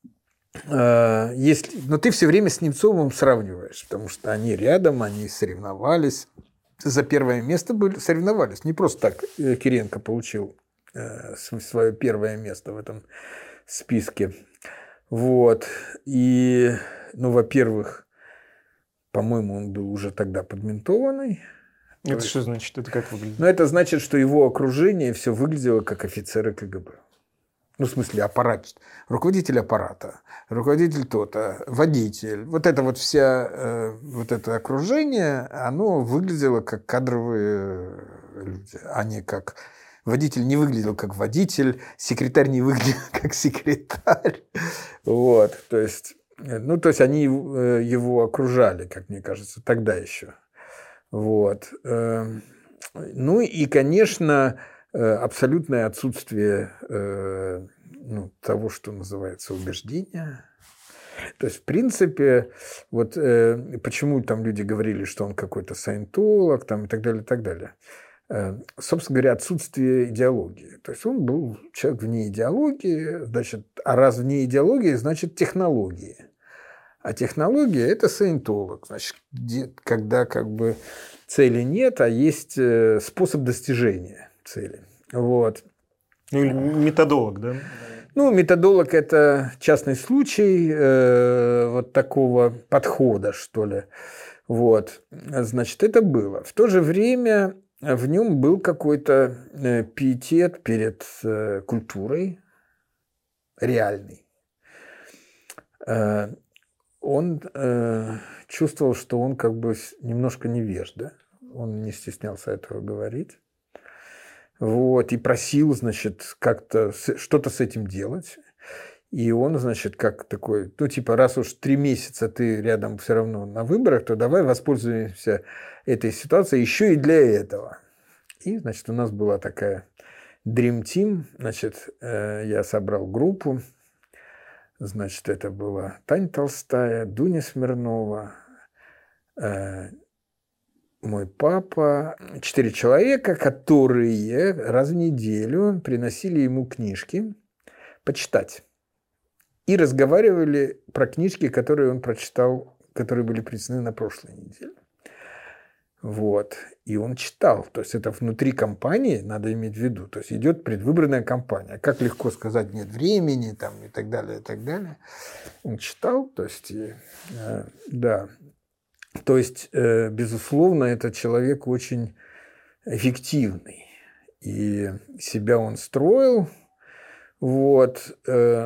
но ты все время с Немцовым сравниваешь, потому что они рядом, они соревновались. За первое место соревновались. Не просто так Кириенко получил свое первое место в этом списке. Вот. И, ну, во-первых, по-моему, он был уже тогда подментованный. Это что значит? Это как выглядит? Ну, это значит, что его окружение все выглядело как офицеры КГБ. Ну, в смысле, аппарат, руководитель аппарата, руководитель то-то, водитель. Вот это вот вся, вот это окружение, оно выглядело как кадровые люди, а не как... Водитель не выглядел как водитель, секретарь не выглядел как секретарь. Вот, то есть, ну, то есть они его окружали, как мне кажется, тогда еще. Вот. Ну, и, конечно... абсолютное отсутствие того, что называется убеждения. То есть, в принципе, вот почему там люди говорили, что он какой-то саентолог там, и так далее, и так далее. Собственно говоря, отсутствие идеологии. То есть, он был человек вне идеологии, значит, а раз вне идеологии, значит, технологии. А технология – это саентолог. Значит, когда как бы цели нет, а есть способ достижения цели. Вот. Ну, или методолог, да? Ну, методолог – это частный случай вот такого подхода, что ли. Вот. Значит, это было. В то же время в нем был какой-то пиетет перед культурой реальный. Он чувствовал, что он как бы немножко невежда. Он не стеснялся этого говорить. Вот, и просил, значит, как-то что-то с этим делать. И он, значит, как такой, ну, типа, раз уж 3 месяца ты рядом все равно на выборах, то давай воспользуемся этой ситуацией еще и для этого. И, значит, у нас была такая Dream Team. Значит, я собрал группу. Значит, это была Таня Толстая, Дуня Смирнова, мой папа, 4 человека, которые раз в неделю приносили ему книжки почитать и разговаривали про книжки, которые он прочитал, которые были прочтены на прошлой неделе. Вот. И он читал. То есть это внутри кампании, надо иметь в виду. То есть идет предвыборная кампания. Как легко сказать, нет времени там, и так далее, и так далее. Он читал, то есть, да. То есть, безусловно, этот человек очень эффективный. И себя он строил. Вот.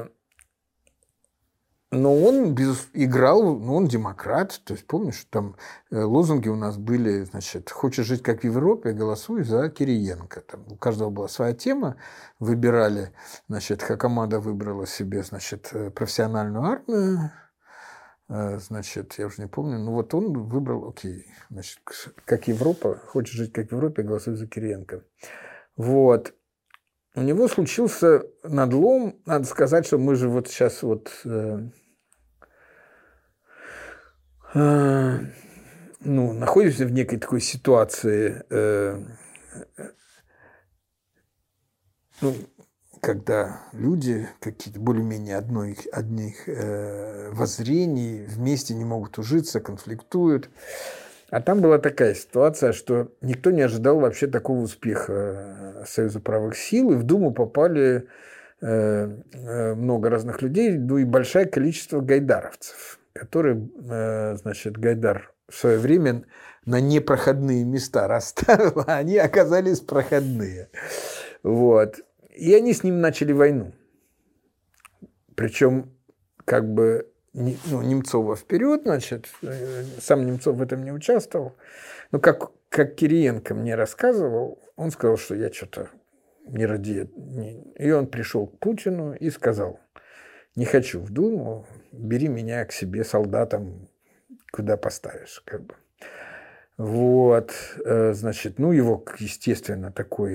Но он играл, ну, он демократ. То есть, помнишь, там лозунги у нас были, значит, хочешь жить как в Европе, голосуй за Кириенко. Там у каждого была своя тема. Выбирали, значит, Хакамада выбрала себе, значит, профессиональную армию. Значит, я уже не помню. Ну, вот он выбрал, окей, значит, как Европа, хочешь жить как в Европе, голосуй за Кириенко. Вот. У него случился надлом. Надо сказать, что мы же вот сейчас вот находимся в некой такой ситуации, когда люди какие-то более-менее одних воззрений вместе не могут ужиться, конфликтуют. А там была такая ситуация, что никто не ожидал вообще такого успеха Союза правых сил, и в Думу попали много разных людей, ну и большое количество гайдаровцев, которые, значит, Гайдар в свое время на непроходные места расставил, а они оказались проходные. Вот. И они с ним начали войну. Причем, как бы, Немцова вперед, значит, сам Немцов в этом не участвовал. Но как Кириенко мне рассказывал, он сказал, что я что-то И он пришел к Путину и сказал: не хочу в Думу, бери меня к себе солдатом, куда поставишь, как бы. Вот, значит, ну, его, естественно,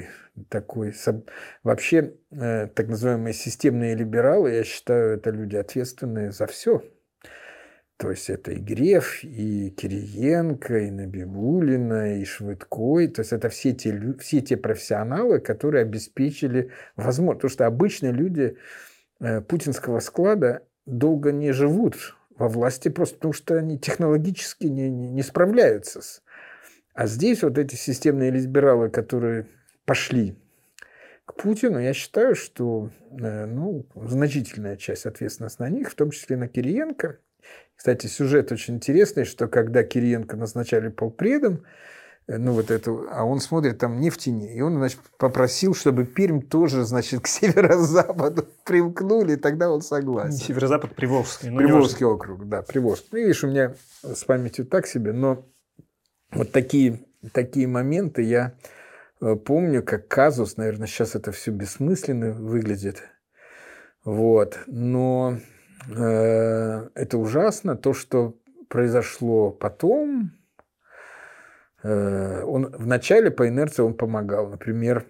вообще, так называемые системные либералы, я считаю, это люди, ответственные за все. То есть это и Греф, и Кириенко, и Набиуллина, и Швыдко. То есть это все те профессионалы, которые обеспечили возможность. Потому что обычные люди путинского склада долго не живут во власти, просто потому что они технологически не справляются. А здесь вот эти системные либералы, которые пошли к Путину, я считаю, что значительная часть ответственности на них, в том числе на Кириенко. Кстати, сюжет очень интересный, что когда Кириенко назначали полпредом, а он смотрит, там не в тени, и он, значит, попросил, чтобы Пермь тоже, значит, к северо-западу примкнули, и тогда он согласен. Не северо-запад, Приволжский. Приволжский округ, да, Приволжский. Ну, видишь, у меня с памятью так себе, но вот такие моменты я помню, как казус, наверное, сейчас это все бессмысленно выглядит, вот, но это ужасно, то, что произошло потом. Вначале по инерции он помогал. Например,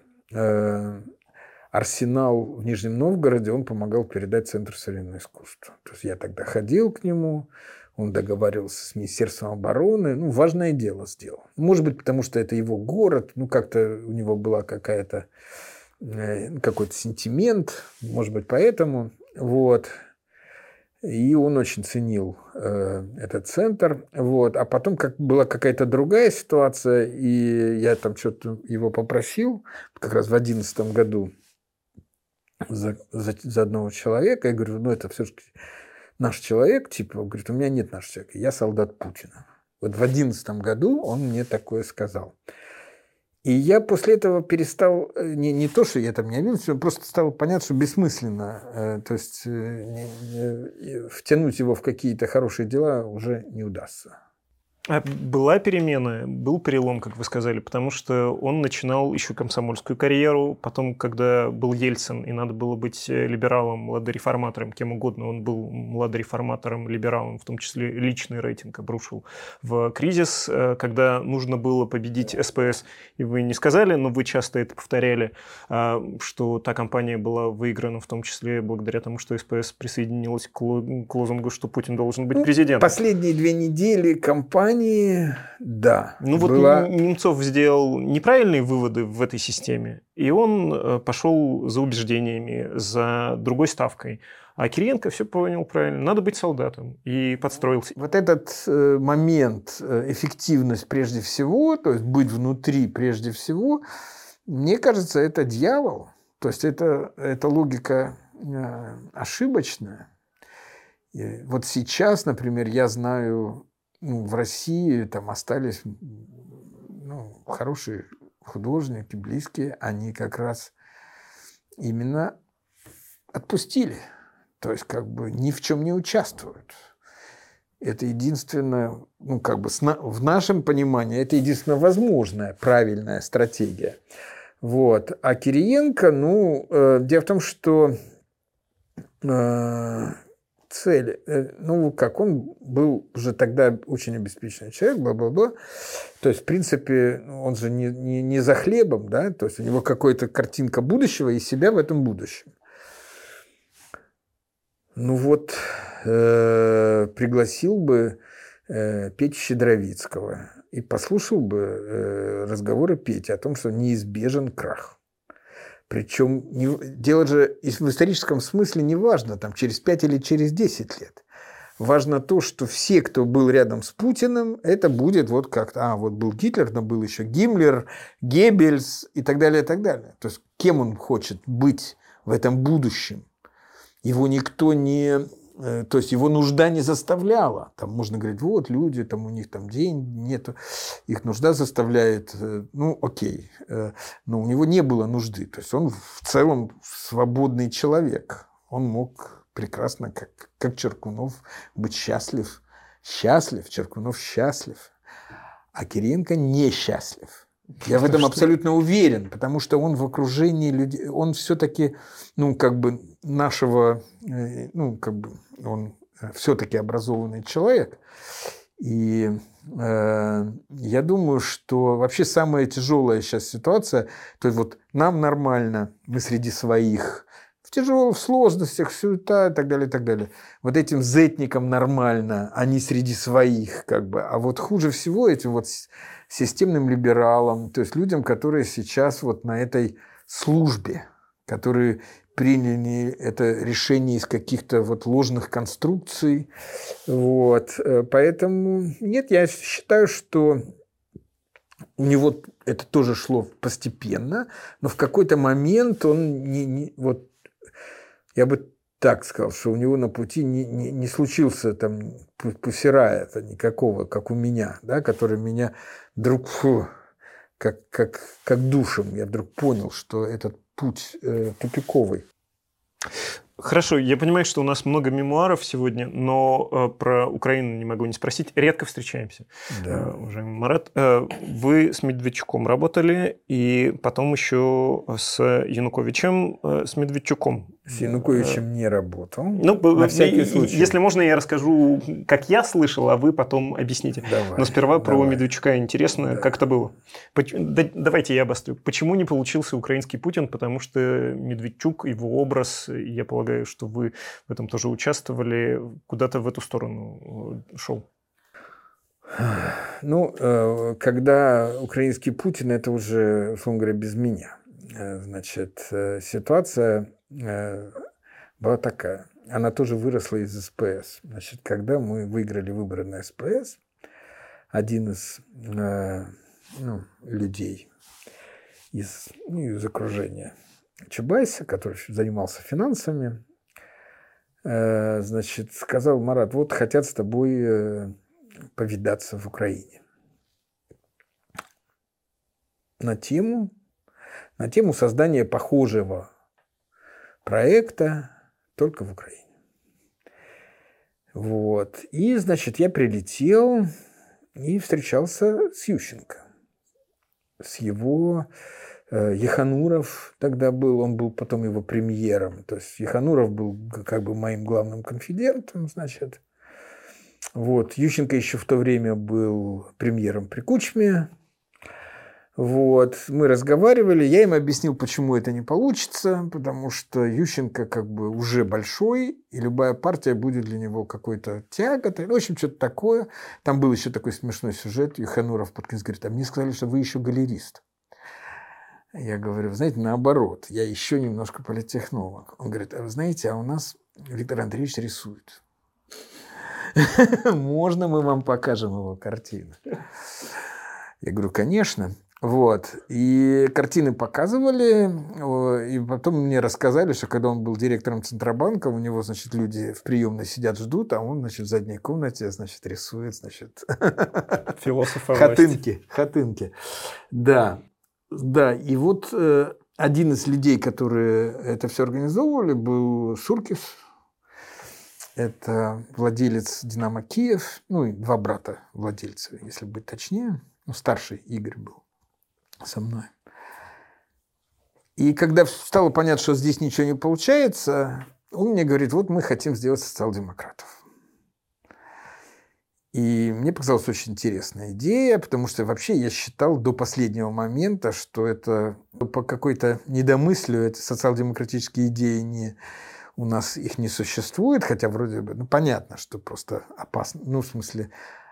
Арсенал в Нижнем Новгороде он помогал передать Центр современного искусства. То есть я тогда ходил к нему, он договаривался с Министерством обороны, важное дело сделал. Может быть, потому что это его город, как-то у него была какой-то сентимент, может быть, поэтому. Вот. И он очень ценил этот центр. Вот. А потом была какая-то другая ситуация, и я там что-то его попросил, как раз в 2011 году, за одного человека. Я говорю, это все-таки наш человек. Он говорит, у меня нет нашего человека, я солдат Путина. Вот в 2011 году он мне такое сказал. И я после этого перестал, не то, что я там не обиделся, просто стало понятно, что бессмысленно, то есть втянуть его в какие-то хорошие дела уже не удастся. А была перемена, был перелом, как вы сказали, потому что он начинал еще комсомольскую карьеру, потом, когда был Ельцин, и надо было быть либералом, младореформатором, кем угодно, он был младореформатором, либералом, в том числе личный рейтинг обрушил в кризис, когда нужно было победить СПС, и вы не сказали, но вы часто это повторяли, что та кампания была выиграна, в том числе благодаря тому, что СПС присоединилась к лозунгу, что Путин должен быть президентом. Последние 2 недели кампании, да. Немцов сделал неправильные выводы в этой системе, и он пошел за убеждениями, за другой ставкой. А Кириенко все понял правильно. Надо быть солдатом. И подстроился. Вот этот момент, эффективность прежде всего, то есть быть внутри прежде всего, мне кажется, это дьявол. То есть это логика ошибочная. И вот сейчас, например, я знаю, в России там остались хорошие художники, близкие, они как раз именно отпустили. То есть ни в чем не участвуют. Это единственное, в нашем понимании, это единственная возможная правильная стратегия. Вот. А Кириенко, дело в том, что цель, он был уже тогда очень обеспеченный человек, бла-бла-бла. То есть, в принципе, он же не за хлебом, да, то есть у него какая-то картинка будущего и себя в этом будущем. Пригласил бы Петю Щедровицкого и послушал бы разговоры Пети о том, что неизбежен крах. Причем дело же в историческом смысле не важно, там, через 5 или через 10 лет. Важно то, что все, кто был рядом с Путиным, это будет вот как-то... вот был Гитлер, но был еще Гиммлер, Геббельс и так далее, и так далее. То есть кем он хочет быть в этом будущем? Его никто не... То есть его нужда не заставляла. Там можно говорить, вот люди, там у них там денег нету, их нужда заставляет, окей. Но у него не было нужды. То есть он в целом свободный человек. Он мог прекрасно, как Чиркунов, быть счастлив. Счастлив, Чиркунов счастлив. А Кириенко несчастлив. Я в этом абсолютно уверен, потому что он в окружении людей, он все-таки, нашего, он все-таки образованный человек. И я думаю, что вообще самая тяжелая сейчас ситуация, то есть вот нам нормально, мы среди своих, в тяжелых сложностях, суета и так далее, и так далее. Вот этим зетникам нормально, они среди своих, а вот хуже всего этим вот системным либералам, то есть людям, которые сейчас вот на этой службе, которые приняли это решение из каких-то вот ложных конструкций. Вот. Поэтому нет, я считаю, что у него это тоже шло постепенно, но в какой-то момент он вот я бы так сказал, что у него на пути не случился там пусирая никакого, как у меня, да, который меня вдруг как душем. Я вдруг понял, что этот путь тупиковый. Хорошо, я понимаю, что у нас много мемуаров сегодня, но про Украину не могу не спросить. Редко встречаемся. Да. Уважаемый Марат, вы с Медведчуком работали, и потом еще с Януковичем, с Медведчуком. С Януковичем не работал. На всякий случай. Если можно, я расскажу, как я слышал, а вы потом объясните. Давай, но сперва про Медведчука интересно, как это было. Давайте я обострю. Почему не получился украинский Путин? Потому что Медведчук, его образ, я полагаю, что вы в этом тоже участвовали, куда-то в эту сторону шел. Когда украинский Путин, это уже, условно говоря, без меня. Значит, ситуация была такая. Она тоже выросла из СПС. Значит, когда мы выиграли выборы на СПС, один из людей из окружения Чубайса, который занимался финансами, значит, сказал: Марат, вот хотят с тобой повидаться в Украине. На тему создания похожего проекта только в Украине. Вот. И, значит, я прилетел и встречался с Ющенко. С его... Ехануров тогда был, он был потом его премьером. То есть Ехануров был моим главным конфидентом, значит. Вот. Ющенко еще в то время был премьером при Кучме. Вот. Мы разговаривали, я им объяснил, почему это не получится, потому что Ющенко уже большой, и любая партия будет для него какой-то тяготой. В общем, что-то такое. Там был еще такой смешной сюжет. Ехануров под конец говорит: а мне сказали, что вы еще галерист. Я говорю: вы знаете, наоборот, я еще немножко политтехнолог. Он говорит: а вы знаете, а у нас Виктор Андреевич рисует. Можно мы вам покажем его картины? Я говорю: конечно. Вот. И картины показывали, и потом мне рассказали, что когда он был директором Центробанка, у него, значит, люди в приемной сидят, ждут, а он, значит, в задней комнате, значит, рисует, значит, философа хатынки. Да, и вот один из людей, которые это все организовывали, был Суркис. Это владелец «Динамо Киев», и два брата владельца, если быть точнее. Старший Игорь был со мной. И когда стало понятно, что здесь ничего не получается, он мне говорит: вот мы хотим сделать социал-демократов. И мне показалась очень интересная идея, потому что вообще я считал до последнего момента, что это по какой-то недомыслию, эти социал-демократические идеи у нас их не существует, хотя вроде бы понятно, что просто опасно, в смысле,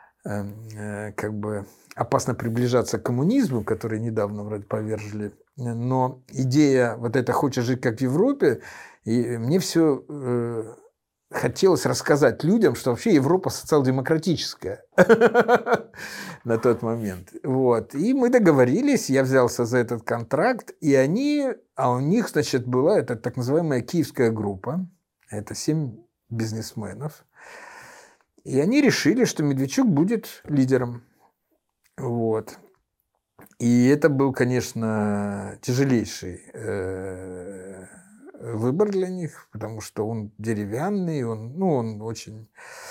опасно приближаться к коммунизму, который недавно вроде повержили, но идея вот эта «хочешь жить как в Европе», и мне все хотелось рассказать людям, что вообще Европа социал-демократическая на тот момент. Вот. И мы договорились, я взялся за этот контракт, и у них, значит, была эта так называемая киевская группа, это 7 бизнесменов, и они решили, что Медведчук будет лидером. Вот. И это был, конечно, тяжелейший выбор для них, потому что он деревянный, он очень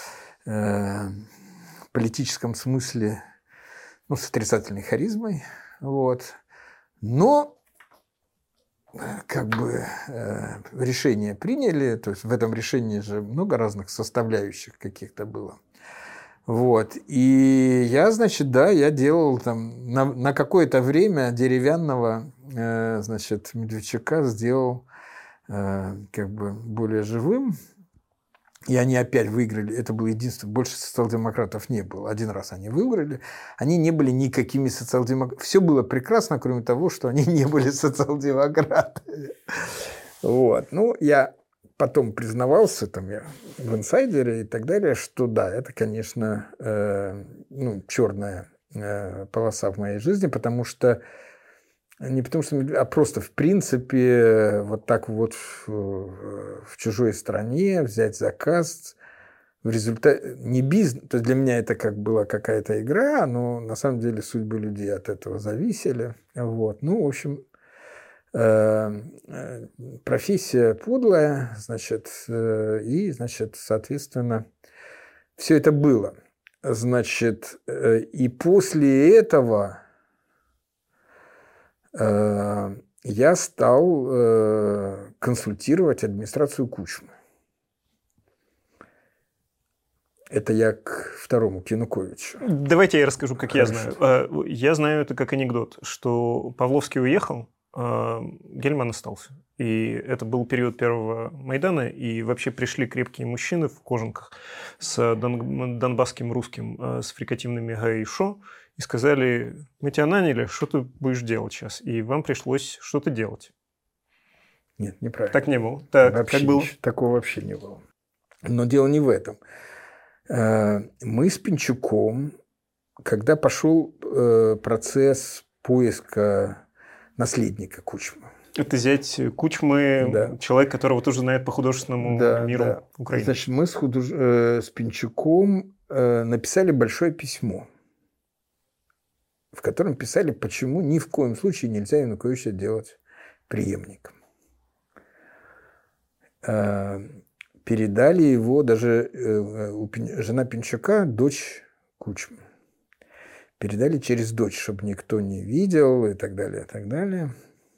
в политическом смысле с отрицательной харизмой. Вот. Но как бы решение приняли, то есть в этом решении же много разных составляющих каких-то было. Вот. И я, значит, да, я делал там на какое-то время деревянного, значит, Медведчука сделал как бы более живым. И они опять выиграли. Это было единственное. Больше социал-демократов не было. Один раз они выиграли. Они не были никакими социал-демократами. Все было прекрасно, кроме того, что они не были социал-демократами. Вот. Ну, я потом признавался, там я в инсайдере и так далее, что да, это, конечно, черная полоса в моей жизни, потому что не потому что, а просто в принципе вот так вот в чужой стране взять заказ в результате не бизнес, то есть для меня это как была какая-то игра, но на самом деле судьбы людей от этого зависели. Вот. Ну, в общем, профессия подлая, значит, и, значит, соответственно, все это было. Значит, и после этого я стал консультировать администрацию Кучмы. Это я к второму, к Януковичу. Давайте я расскажу, как Хорошо. я знаю. Я знаю это как анекдот, что Павловский уехал, Гельман остался. И это был период первого Майдана, и вообще пришли крепкие мужчины в кожанках с донбасским русским, с фрикативными га и шо, и сказали: мы тебя наняли, что ты будешь делать сейчас? И вам пришлось что-то делать. Нет, неправильно. Так не было. Так, вообще, как было? Такого вообще не было. Но дело не в этом. Мы с Пинчуком, когда пошел процесс поиска наследника Кучмы. Это зять Кучмы, да. Человек, которого тоже знает по художественному миру Украины. Значит, мы с Пинчуком написали большое письмо, в котором писали, почему ни в коем случае нельзя Януковича делать преемником. Передали его даже жена Пинчука, дочь Кучмы. Передали через дочь, чтобы никто не видел и так далее, и так далее.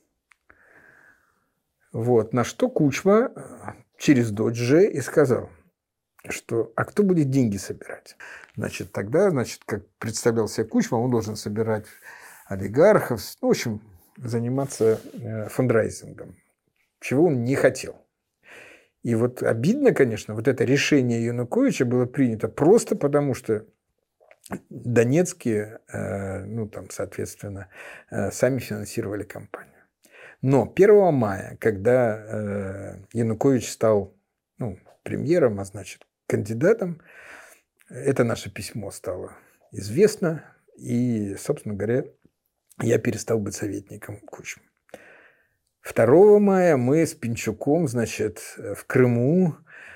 Вот. На что Кучма через дочь же и сказал, что а кто будет деньги собирать? Значит, тогда, как представлял себя Кучма, он должен собирать олигархов, в общем, заниматься фандрайзингом, чего он не хотел. И вот обидно, конечно, вот это решение Януковича было принято просто потому, что донецкие, соответственно, сами финансировали кампанию. Но 1 мая, когда Янукович стал премьером, а значит, кандидатом, это наше письмо стало известно, и, собственно говоря, я перестал быть советником Кучмы. 2 мая мы с Пинчуком, значит, в Крыму.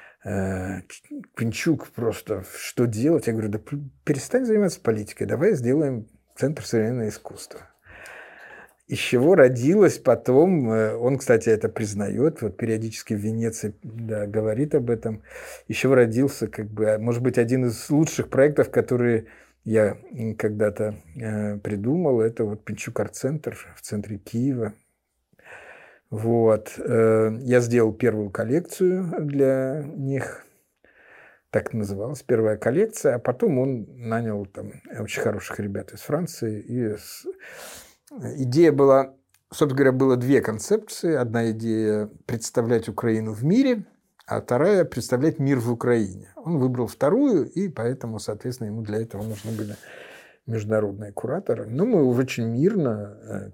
Пинчук просто, что делать? Я говорю, да перестань заниматься политикой, давай сделаем Центр современного искусства. Из чего родилось потом, он, кстати, это признает, вот периодически в Венеции говорит об этом, из чего родился, может быть, один из лучших проектов, которые я когда-то придумал, это вот Пинчук-арт-центр в центре Киева. Вот. Я сделал первую коллекцию для них, так называлась, первая коллекция, а потом он нанял там очень хороших ребят из Франции. И идея была, собственно говоря, было 2 концепции. Одна идея – представлять Украину в мире, а вторая – представлять мир в Украине. Он выбрал вторую, и поэтому, соответственно, ему для этого нужны были международные кураторы. Но мы очень мирно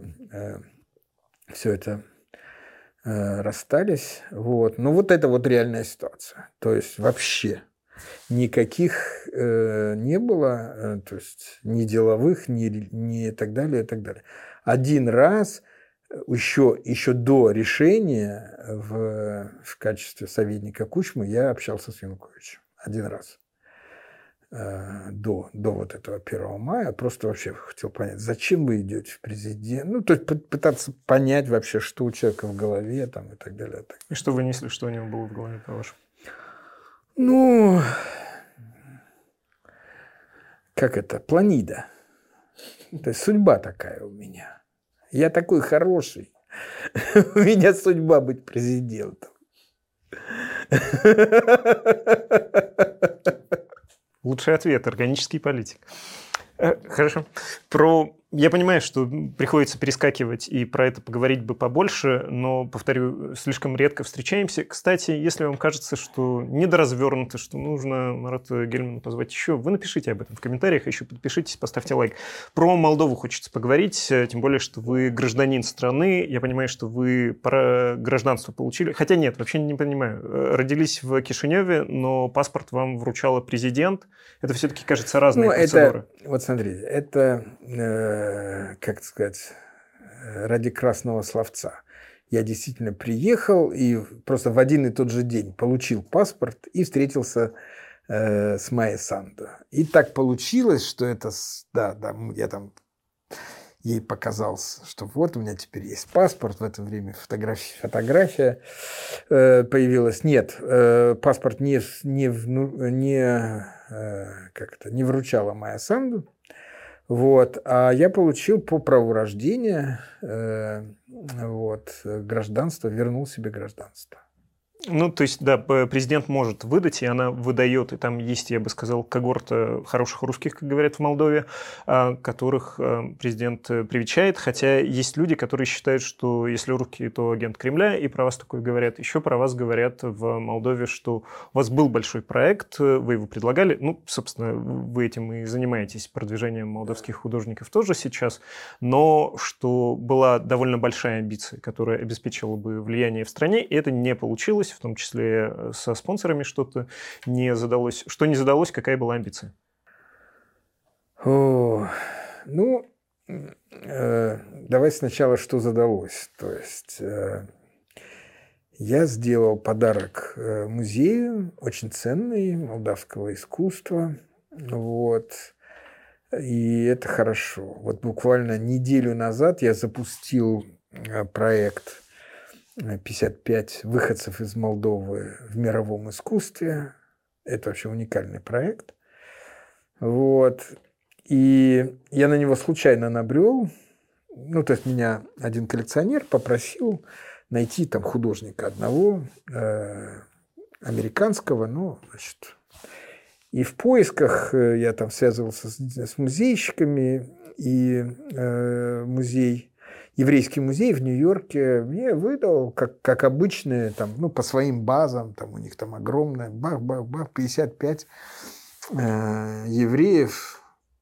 все это расстались. Вот. Но вот это вот реальная ситуация. То есть вообще никаких не было, то есть ни деловых, ни так далее, и так далее. Один раз еще до решения в качестве советника Кучмы я общался с Януковичем. Один раз. До вот этого 1 мая, просто вообще хотел понять, зачем вы идете в президент, то есть пытаться понять вообще, что у человека в голове там, и так далее. И что вы несли, что у него было в голове, по-вашему? Как это, планида. То есть судьба такая у меня. Я такой хороший. У меня судьба быть президентом. Лучший ответ – органический политик. Хорошо. Я понимаю, что приходится перескакивать, и про это поговорить бы побольше, но, повторю, слишком редко встречаемся. Кстати, если вам кажется, что недоразвернуто, что нужно Марата Гельмана позвать еще, вы напишите об этом в комментариях, еще подпишитесь, поставьте лайк. Про Молдову хочется поговорить, тем более, что вы гражданин страны. Я понимаю, что вы гражданство получили. Хотя нет, вообще не понимаю. Родились в Кишиневе, но паспорт вам вручала президент. Это все-таки, кажется, разные процедуры. Вот смотрите, это... как сказать, ради красного словца. Я действительно приехал и просто в один и тот же день получил паспорт и встретился с Майей Санду. И так получилось, что это... Да, я там ей показал, что вот у меня теперь есть паспорт. В это время фотография появилась. Нет, паспорт не вручала Майя Санду. Вот. А я получил по праву рождения гражданство, вернул себе гражданство. Ну, то есть, да, президент может выдать, и она выдает, и там есть, я бы сказал, когорта хороших русских, как говорят в Молдове, которых президент привечает, хотя есть люди, которые считают, что если русские, то агент Кремля, и про вас такое говорят. Еще про вас говорят в Молдове, что у вас был большой проект, вы его предлагали, ну, собственно, вы этим и занимаетесь, продвижением молдавских художников тоже сейчас, но что была довольно большая амбиция, которая обеспечила бы влияние в стране, и это не получилось, в том числе со спонсорами что-то не задалось. Что не задалось, какая была амбиция? Давай сначала, что задалось. То есть я сделал подарок музею, очень ценный, молдавского искусства. Вот. И это хорошо. Вот буквально неделю назад я запустил проект 55 выходцев из Молдовы в мировом искусстве. Это вообще уникальный проект. Вот. И я на него случайно набрел. Ну, то есть меня один коллекционер попросил найти там художника одного, американского, ну, значит. И в поисках я там связывался с музейщиками, и еврейский музей в Нью-Йорке мне выдал, как обычные, там, ну, по своим базам, там у них там огромное, бах-бах-бах, 55 евреев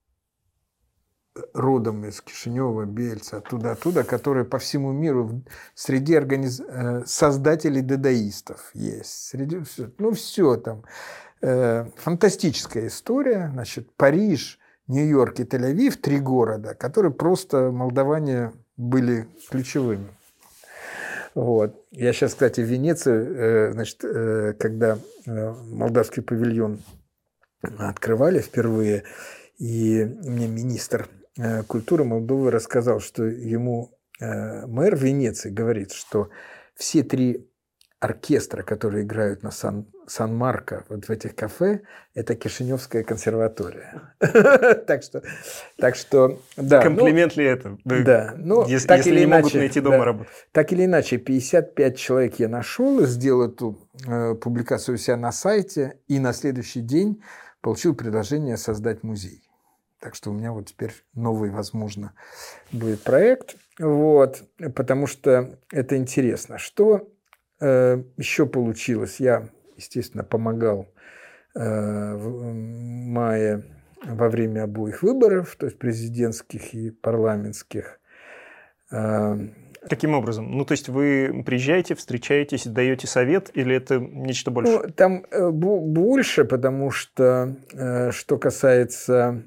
родом из Кишинева, Бельца, оттуда, которые по всему миру среди создателей дадаистов есть. Все там. Фантастическая история. Значит, Париж, Нью-Йорк и Тель-Авив, 3 города, которые просто молдаване были ключевыми. Вот. Я сейчас, кстати, в Венеции, значит, когда молдавский павильон открывали впервые, и мне министр культуры Молдовы рассказал, что ему мэр Венеции говорит, что все 3 оркестра, которые играют на Сан-Марко, вот в этих кафе, это Кишиневская консерватория. Так что, да. Комплимент ли это? Да. Если не могут найти дома работу. Так или иначе, 55 человек я нашел, сделал эту публикацию у себя на сайте, и на следующий день получил предложение создать музей. Так что у меня вот теперь новый, возможно, будет проект. Вот, потому что это интересно. Что еще получилось? Я, естественно, помогал в мае во время обоих выборов, то есть президентских и парламентских. Каким образом? Ну, то есть вы приезжаете, встречаетесь, даете совет, или это нечто большее? Ну, там больше, потому что, что касается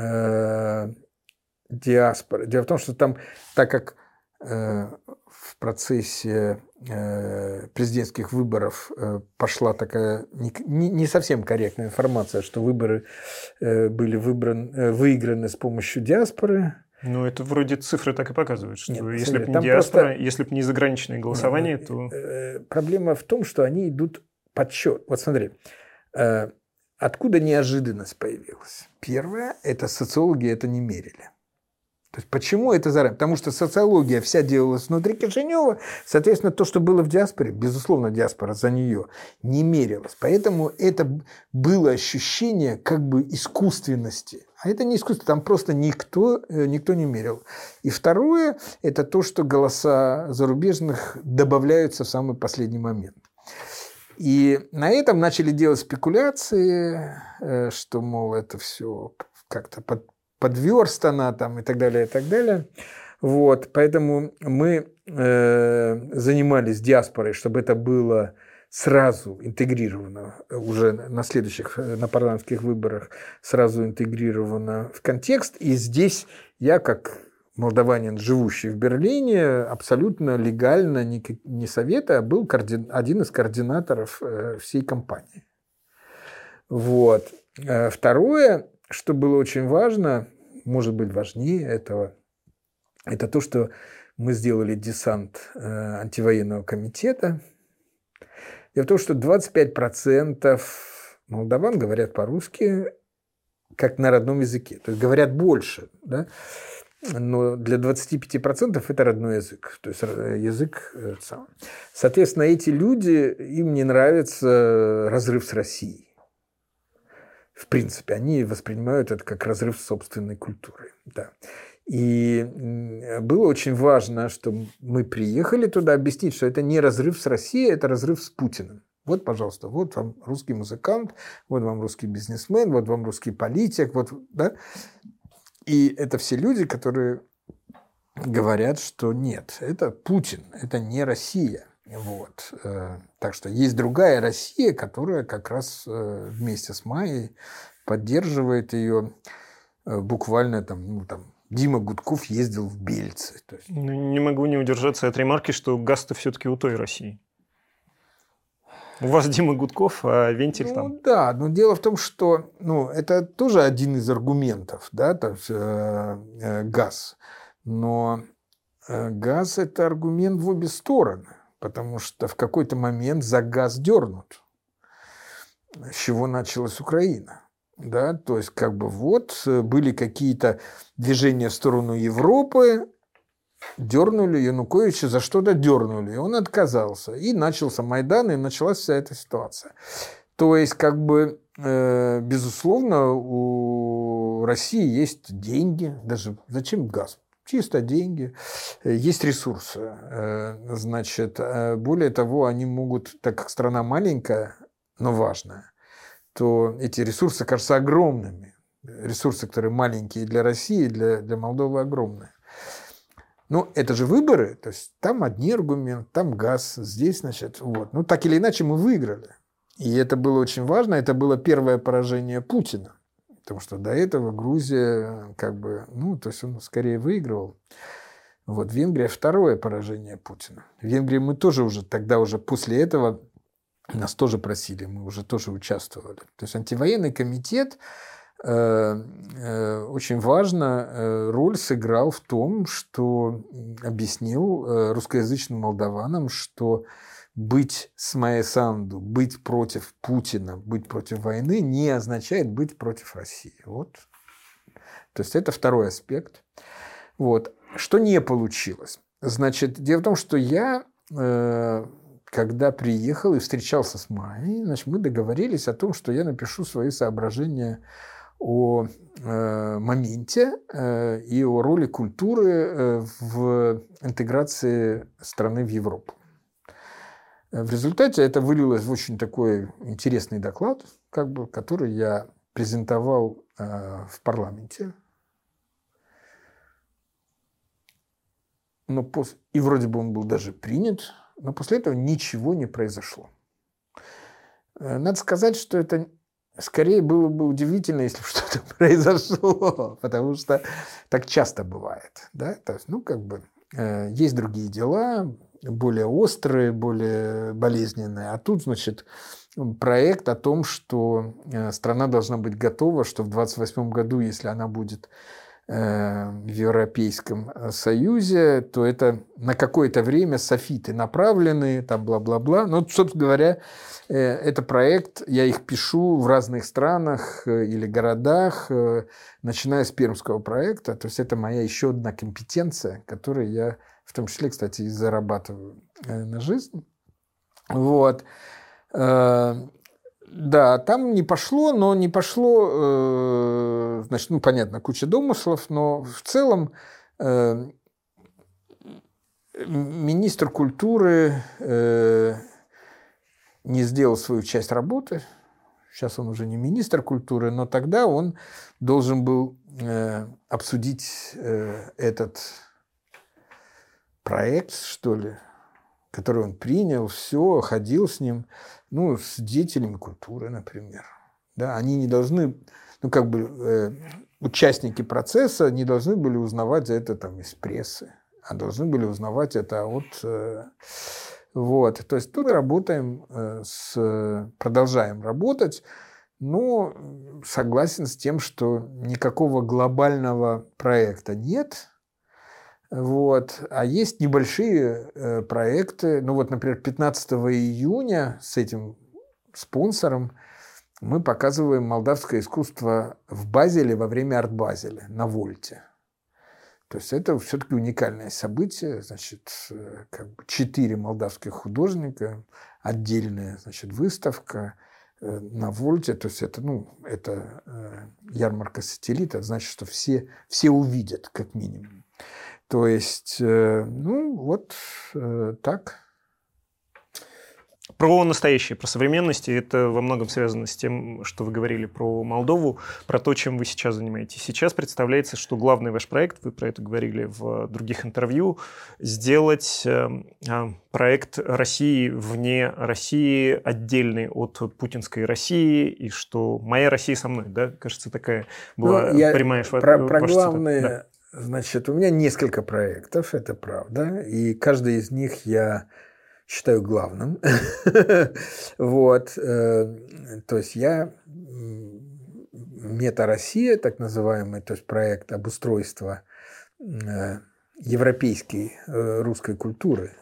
диаспоры. Дело в том, что там, так как в процессе президентских выборов пошла такая не совсем корректная информация, что выборы были выиграны с помощью диаспоры. Ну, это вроде цифры так и показывают, что если бы не диаспора, если бы не заграничное голосование, то... Проблема в том, что они идут подсчет. Вот смотри, откуда неожиданность появилась? Первое, это социологи это не мерили. То есть почему это заранее? Потому что социология вся делалась внутри Кишинева, соответственно, то, что было в диаспоре, безусловно, диаспора за нее не мерилась. Поэтому это было ощущение как бы искусственности. А это не искусство, там просто никто не мерил. И второе, это то, что голоса зарубежных добавляются в самый последний момент. И на этом начали делать спекуляции, что, мол, это все как-то подверстано там, и так далее, и так далее. Вот. Поэтому мы занимались диаспорой, чтобы это было сразу интегрировано, уже на парламентских выборах сразу интегрировано в контекст. И здесь я, как молдаванин, живущий в Берлине, абсолютно легально, не совета, а был один из координаторов всей кампании. Вот. Второе, что было очень важно, может быть, важнее этого, это то, что мы сделали десант антивоенного комитета. Дело в том, что 25% молдаван говорят по-русски как на родном языке. То есть говорят больше, да? Но для 25% это родной язык. То есть язык сам. Соответственно, эти люди, им не нравится разрыв с Россией. В принципе, они воспринимают это как разрыв с собственной культурой. Да. И было очень важно, что мы приехали туда объяснить, что это не разрыв с Россией, это разрыв с Путиным. Вот, пожалуйста, вот вам русский музыкант, вот вам русский бизнесмен, вот вам русский политик. Вот, да? И это все люди, которые говорят, что нет, это Путин, это не Россия. Вот. Так что есть другая Россия, которая как раз вместе с Майей поддерживает ее. Буквально там, Дима Гудков ездил в Бельцы. То есть... Не могу не удержаться от ремарки, что газ-то все-таки у той России. У вас Дима Гудков, а вентиль там. Да, но дело в том, что это тоже один из аргументов, да, то есть, газ. Но газ – это аргумент в обе стороны. Потому что в какой-то момент за газ дернут. С чего началась Украина. Да? То есть, были какие-то движения в сторону Европы, дернули Януковича, за что-то дернули. И он отказался. И начался Майдан, и началась вся эта ситуация. То есть, безусловно, у России есть деньги. Даже зачем газ? Чисто деньги, есть ресурсы. Значит, более того, они могут, так как страна маленькая, но важная, то эти ресурсы кажутся огромными. Ресурсы, которые маленькие для России, для Молдовы огромные. Но это же выборы, то есть там одни аргументы, там газ, здесь, значит, вот. Так или иначе мы выиграли. И это было очень важно, это было первое поражение Путина. Потому что до этого Грузия, то есть он скорее выигрывал. Вот Венгрия – второе поражение Путина. В Венгрии мы тоже тогда после этого нас тоже просили, мы уже тоже участвовали. То есть антивоенный комитет очень важно роль сыграл в том, что объяснил русскоязычным молдаванам, что быть с Майей Санду, быть против Путина, быть против войны не означает быть против России. Вот. То есть это второй аспект. Вот. Что не получилось? Значит, дело в том, что я, когда приехал и встречался с Майей, мы договорились о том, что я напишу свои соображения о моменте и о роли культуры в интеграции страны в Европу. В результате это вылилось в очень такой интересный доклад, который я презентовал в парламенте. И вроде бы он был даже принят, но после этого ничего не произошло. Надо сказать, что это скорее было бы удивительно, если бы что-то произошло, потому что так часто бывает. Да? То есть, есть другие дела, более острые, более болезненные. А тут, значит, проект о том, что страна должна быть готова, что в 1928 году, если она будет в Европейском Союзе, то это на какое-то время софиты направлены, там бла-бла-бла. Ну, собственно говоря, это проект, я их пишу в разных странах или городах, начиная с пермского проекта. То есть это моя еще одна компетенция, которой я в том числе, кстати, и зарабатываю на жизнь. Вот. Да, там не пошло, но не пошло, значит, ну, понятно, куча домыслов, но в целом министр культуры не сделал свою часть работы. Сейчас он уже не министр культуры, но тогда он должен был обсудить этот проект, что ли, который он принял, все, ходил с ним, ну, с деятелями культуры, например. Да, они не должны, ну, как бы, участники процесса не должны были узнавать это там из прессы, а должны были узнавать это от... Вот, то есть тут работаем, продолжаем работать, но согласен с тем, что никакого глобального проекта нет. Вот. А есть небольшие проекты. Ну вот, например, 15 июня с этим спонсором мы показываем молдавское искусство в Базеле во время арт-базеля на Вольте. То есть это все-таки уникальное событие. Значит, как бы 4 молдавских художника, отдельная, значит, выставка на Вольте. То есть это, ну, это ярмарка сателлита, значит, что все увидят, как минимум. То есть, ну, вот так. Про настоящее, про современность, и это во многом связано с тем, что вы говорили про Молдову, про то, чем вы сейчас занимаетесь. Сейчас представляется, что главный ваш проект, вы про это говорили в других интервью, сделать проект России вне России, отдельный от путинской России, и что «Моя Россия со мной», да, кажется, такая была прямая про главное... Да. Значит, у меня несколько проектов, это правда, и каждый из них я считаю главным. Вот. То есть я Мета-Россия, так называемый, то есть проект обустройства европейской русской культуры,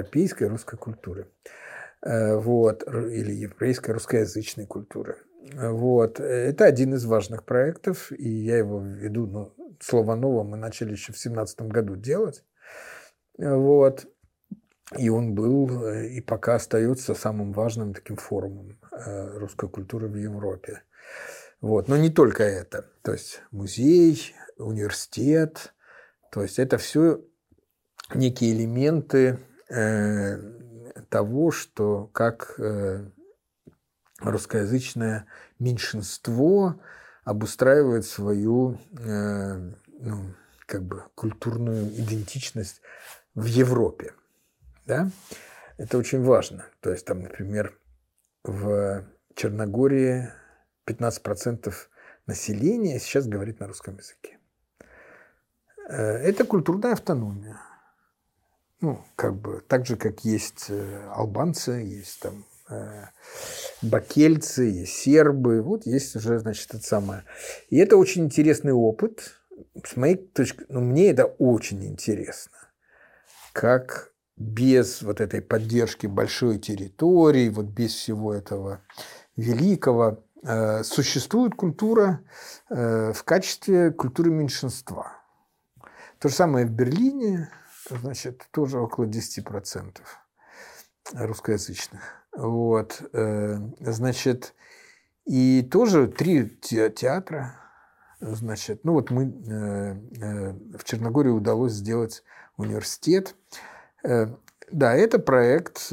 вот, или европейской русскоязычной культуры. Вот. Это один из важных проектов, и я его веду, ну, слово «ново» мы начали еще в 2017 году делать. Вот. И он был, и пока остается самым важным таким форумом русской культуры в Европе. Вот. Но не только это. То есть музей, университет. То есть это все некие элементы того, что как русскоязычное меньшинство обустраивает свою ну, как бы культурную идентичность в Европе. Да? Это очень важно. То есть там, например, в Черногории 15% населения сейчас говорит на русском языке. Это культурная автономия. Ну, как бы так же, как есть албанцы, есть там бакельцы, есть сербы, вот есть уже, значит, это самое. И это очень интересный опыт. С моей точки, ну, мне это очень интересно. Как без вот этой поддержки большой территории, вот без всего этого великого, существует культура в качестве культуры меньшинства. То же самое в Берлине, значит, тоже около 10% русскоязычных. Вот, значит, и тоже 3 театра, значит, ну вот мы в Черногории удалось сделать университет. Да, это проект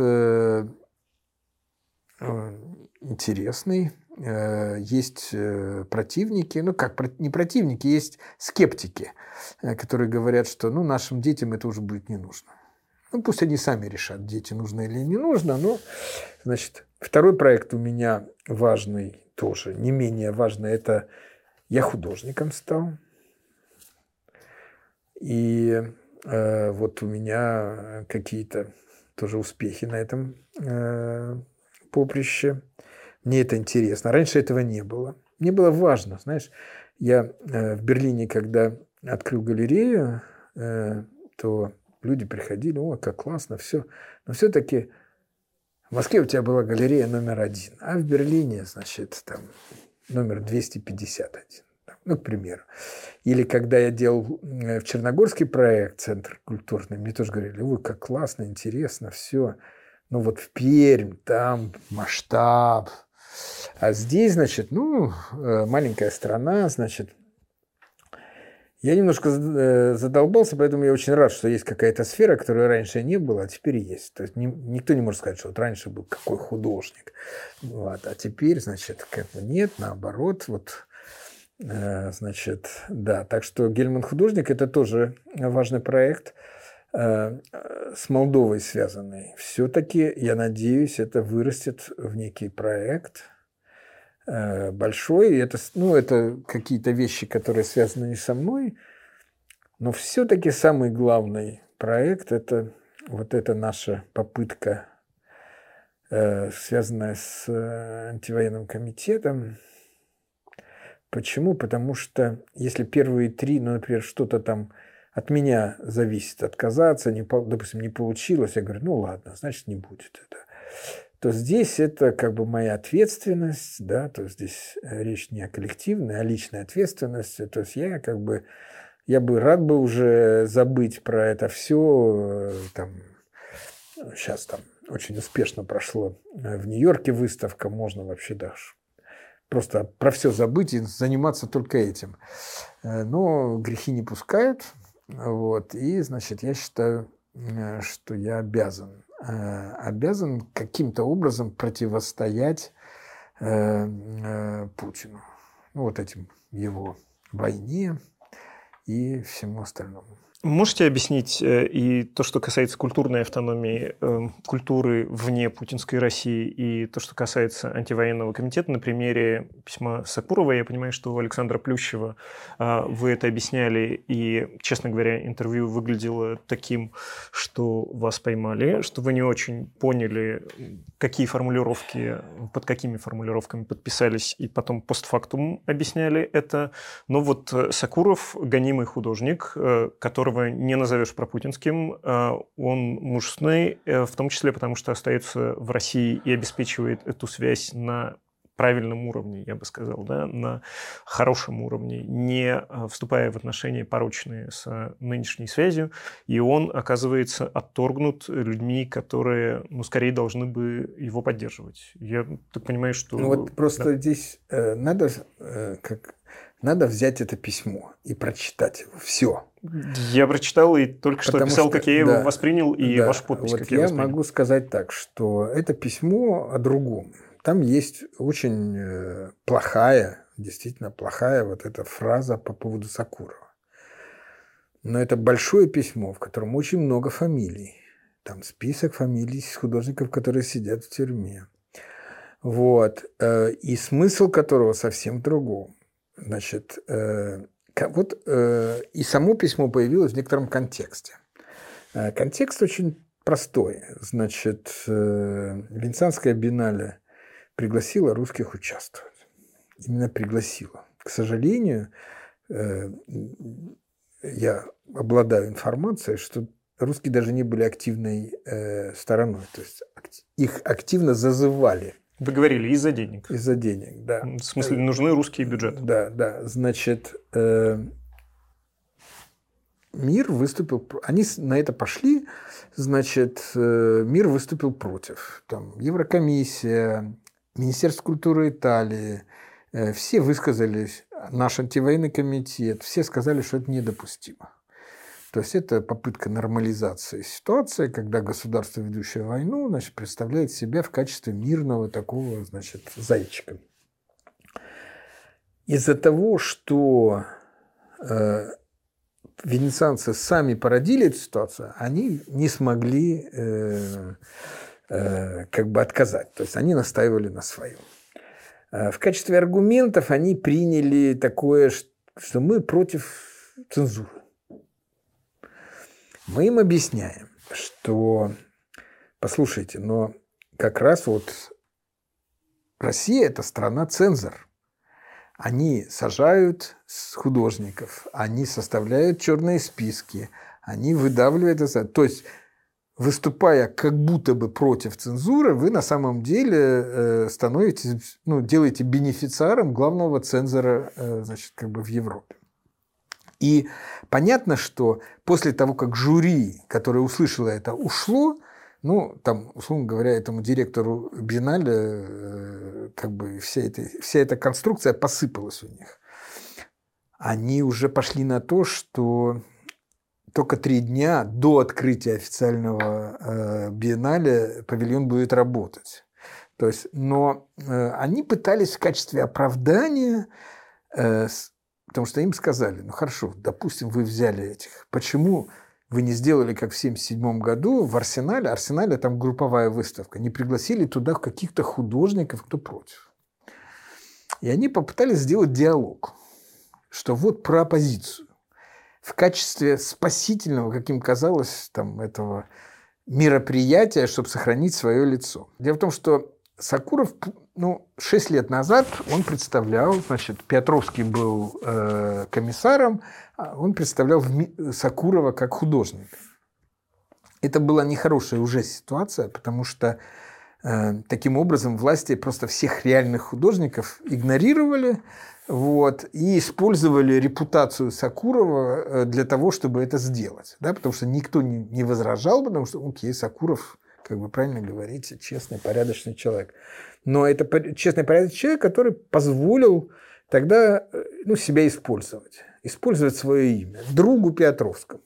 интересный. Есть противники, ну как не противники, есть скептики, которые говорят, что ну, нашим детям это уже будет не нужно. Ну, пусть они сами решат, дети нужно или не нужно. Но, значит, второй проект у меня важный тоже, не менее важный, это я художником стал. И вот у меня какие-то тоже успехи на этом поприще. Мне это интересно. Раньше этого не было. Мне было важно, знаешь, я в Берлине, когда открыл галерею, то люди приходили, о, как классно, все. Но все-таки в Москве у тебя была галерея номер 1, а в Берлине, значит, там номер 251. Ну, к примеру. Или когда я делал в Черногорский проект, Центр культурный, мне тоже говорили, ой, как классно, интересно, все. Ну, вот в Пермь, там масштаб. А здесь, значит, маленькая страна, значит, я немножко задолбался, поэтому я очень рад, что есть какая-то сфера, которой раньше не было, а теперь есть. То есть никто не может сказать, что вот раньше был какой художник, вот, а теперь, значит, как бы нет, наоборот, вот, значит, да. Так что Гельман художник – это тоже важный проект, с Молдовой связанный. Все-таки, я надеюсь, это вырастет в некий проект большой. Это какие-то вещи, которые связаны не со мной, но все-таки самый главный проект – это вот эта наша попытка, связанная с антивоенным комитетом. Почему? Потому что если первые 3, например, что-то там от меня зависит, отказаться, допустим, не получилось, я говорю, ну ладно, значит, не будет это. То здесь это как бы моя ответственность, да, то есть здесь речь не о коллективной, а личной ответственности. То есть я бы рад бы уже забыть про это все. Там, сейчас там очень успешно прошло в Нью-Йорке выставка, можно вообще даже просто про все забыть и заниматься только этим. Но грехи не пускают. Вот, и, значит, я считаю, что я обязан каким-то образом противостоять Путину. Вот этим его войне и всему остальному. Можете объяснить и то, что касается культурной автономии, культуры вне путинской России, и то, что касается антивоенного комитета, на примере письма Сакурова? Я понимаю, что у Александра Плющева вы это объясняли, и, честно говоря, интервью выглядело таким, что вас поймали, что вы не очень поняли, какие формулировки, под какими формулировками подписались, и потом постфактум объясняли это. Но вот Сакуров, гонимый художник, которого не назовешь пропутинским, он мужественный, в том числе потому, что остается в России и обеспечивает эту связь на правильном уровне, я бы сказал, да, на хорошем уровне, не вступая в отношения порочные с нынешней связью, и он оказывается отторгнут людьми, которые, скорее должны бы его поддерживать. Я так понимаю, что... Вот просто здесь надо взять это письмо и прочитать его. Все. Я прочитал и только что описал, как я его воспринял, и вашу подпись, вот как я воспринял. Могу сказать так, что это письмо о другом. Там есть очень действительно плохая вот эта фраза по поводу Сакурова. Но это большое письмо, в котором очень много фамилий. Там список фамилий художников, которые сидят в тюрьме. Вот. И смысл которого совсем в другом. Значит, и само письмо появилось в некотором контексте. Контекст очень простой. Значит, Венецианская биеннале пригласила русских участвовать. Именно пригласила. К сожалению, я обладаю информацией, что русские даже не были активной стороной. То есть их активно зазывали. Вы говорили, из-за денег. Из-за денег, да. В смысле, нужны русские бюджеты. Да. Значит, мир выступил... Они на это пошли, значит, мир выступил против. Там Еврокомиссия, Министерство культуры Италии, все высказались, наш антивоенный комитет, все сказали, что это недопустимо. То есть это попытка нормализации ситуации, когда государство, ведущее войну, значит, представляет себя в качестве мирного такого, значит, зайчика. Из-за того, что венецианцы сами породили эту ситуацию, они не смогли как бы отказать. То есть они настаивали на своем. В качестве аргументов они приняли такое, что мы против цензуры. Мы им объясняем, что, послушайте, но как раз вот Россия – это страна-цензор. Они сажают художников, они составляют черные списки, они выдавливают это. То есть, выступая как будто бы против цензуры, вы на самом деле становитесь, делаете бенефициаром главного цензора, значит, как бы в Европе. И понятно, что после того, как жюри, которое услышало это, ушло, там, условно говоря, этому директору Биеннале как бы вся эта конструкция посыпалась у них. Они уже пошли на то, что только 3 дня до открытия официального Биеннале павильон будет работать. То есть, но они пытались в качестве оправдания, потому что им сказали, хорошо, допустим, вы взяли этих, почему вы не сделали, как в 1977 году в Арсенале? Арсенале там групповая выставка. Не пригласили туда каких-то художников, кто против. И они попытались сделать диалог, что вот про оппозицию. В качестве спасительного, как им казалось, там, этого мероприятия, чтобы сохранить свое лицо. Дело в том, что Сакуров, 6 лет назад он представлял, значит, Петровский был комиссаром, он представлял Сакурова как художника. Это была нехорошая уже ситуация, потому что таким образом власти просто всех реальных художников игнорировали, и использовали репутацию Сакурова для того, чтобы это сделать. Да? Потому что никто не возражал, потому что, Сакуров, как вы правильно говорите, честный, порядочный человек. Но это честный, порядочный человек, который позволил тогда себя использовать свое имя другу Петровскому.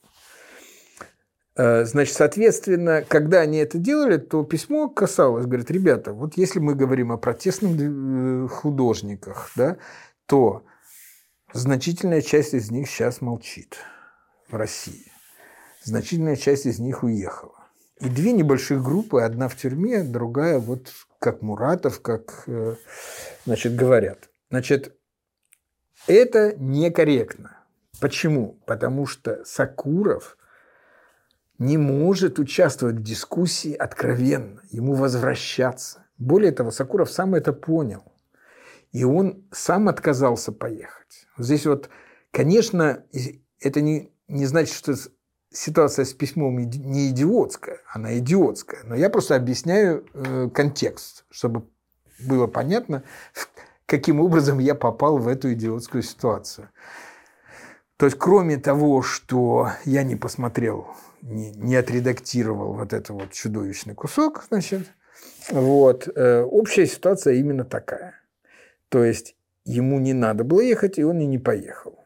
Значит, соответственно, когда они это делали, то письмо касалось, говорит, ребята, вот если мы говорим о протестных художниках, да, то значительная часть из них сейчас молчит в России. Значительная часть из них уехала. И 2 небольших группы, одна в тюрьме, другая вот как Муратов, как, значит, говорят. Значит, это некорректно. Почему? Потому что Сакуров не может участвовать в дискуссии откровенно, ему возвращаться. Более того, Сакуров сам это понял. И он сам отказался поехать. Здесь конечно, это не значит, что ситуация с письмом не идиотская, она идиотская. Но я просто объясняю контекст, чтобы было понятно, каким образом я попал в эту идиотскую ситуацию. То есть, кроме того, что я не посмотрел, не отредактировал вот этот чудовищный кусок, значит, общая ситуация именно такая. То есть, ему не надо было ехать, и он и не поехал.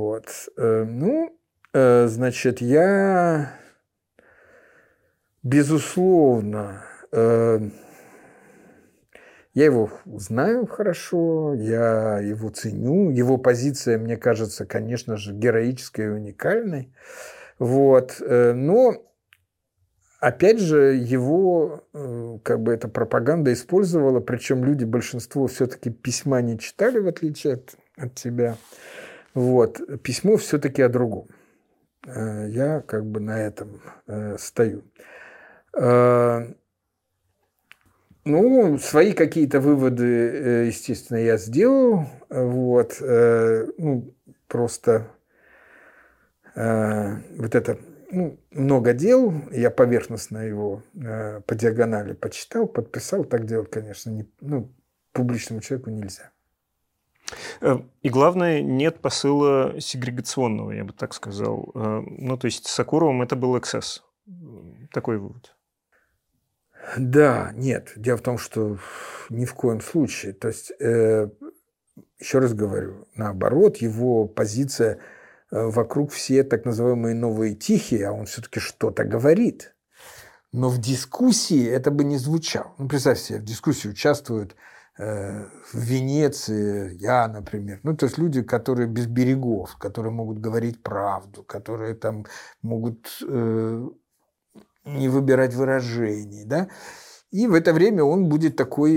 Значит, я, безусловно, я его знаю хорошо, я его ценю. Его позиция, мне кажется, конечно же, героической и уникальной. Но, опять же, его как бы эта пропаганда использовала, причем люди, большинство все-таки письма не читали, в отличие от тебя. Письмо все-таки о другом. Я как бы на этом стою. Свои какие-то выводы, естественно, я сделал. Просто это много дел. Я поверхностно его по диагонали почитал, подписал. Так делать, конечно, публичному человеку нельзя. И главное, нет посыла сегрегационного, я бы так сказал. То есть с Сакуровым это был эксцесс. Такой вывод. Да, нет. Дело в том, что ни в коем случае. То есть, еще раз говорю, наоборот, его позиция вокруг все так называемые новые тихие, а он все-таки что-то говорит. Но в дискуссии это бы не звучало. Представь себе, в дискуссии участвуют в Венеции, я, например. То есть люди, которые без берегов, которые могут говорить правду, которые там могут не выбирать выражений, да. И в это время он будет такой,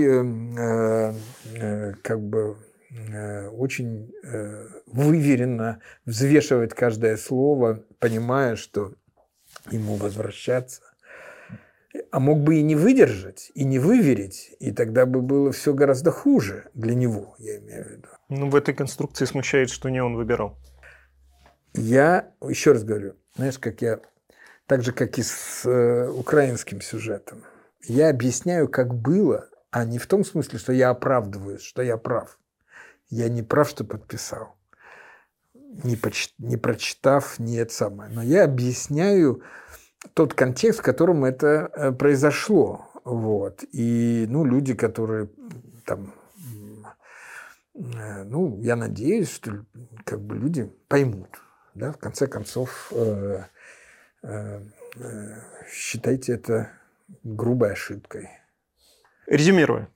очень выверенно взвешивать каждое слово, понимая, что ему возвращаться. А мог бы и не выдержать, и не выверить, и тогда бы было все гораздо хуже для него, я имею в виду. Ну, в этой конструкции смущает, что не он выбирал. Я, еще раз говорю, знаешь, так же, как и с украинским сюжетом, я объясняю, как было, а не в том смысле, что я оправдываюсь, что я прав. Я не прав, что подписал, не прочитав, не это самое. Но я объясняю тот контекст, в котором это произошло. Вот. И люди, которые там... я надеюсь, что люди поймут. Да? В конце концов, считайте это грубой ошибкой. Резюмируя,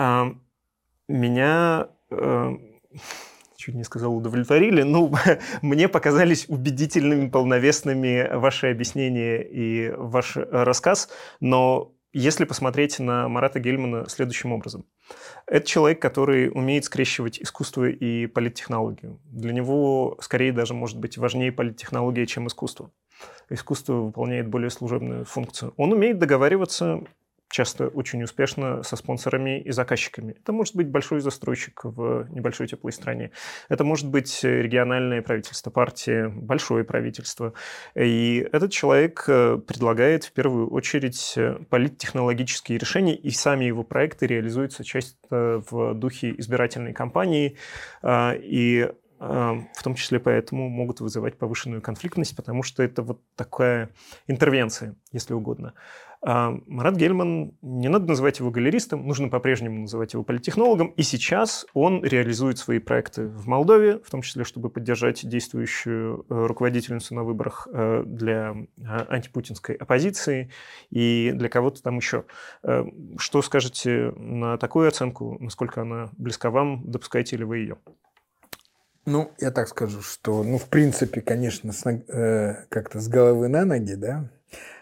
меня... чуть не сказал, удовлетворили. Мне показались убедительными, полновесными ваши объяснения и ваш рассказ, но если посмотреть на Марата Гельмана следующим образом. Это человек, который умеет скрещивать искусство и политтехнологию. Для него, скорее, даже может быть важнее политтехнология, чем искусство. Искусство выполняет более служебную функцию. Он умеет договариваться часто очень успешно со спонсорами и заказчиками. Это может быть большой застройщик в небольшой теплой стране. Это может быть региональное правительство, партия, большое правительство. И этот человек предлагает в первую очередь политтехнологические решения, и сами его проекты реализуются часто в духе избирательной кампании. И в том числе поэтому могут вызывать повышенную конфликтность, потому что это вот такая интервенция, если угодно. Марат Гельман, не надо называть его галеристом, нужно по-прежнему называть его политтехнологом, и сейчас он реализует свои проекты в Молдове, в том числе, чтобы поддержать действующую руководительницу на выборах для антипутинской оппозиции и для кого-то там еще. Что скажете на такую оценку, насколько она близка вам, допускаете ли вы ее? Я так скажу, что, в принципе, конечно, как-то с головы на ноги, да.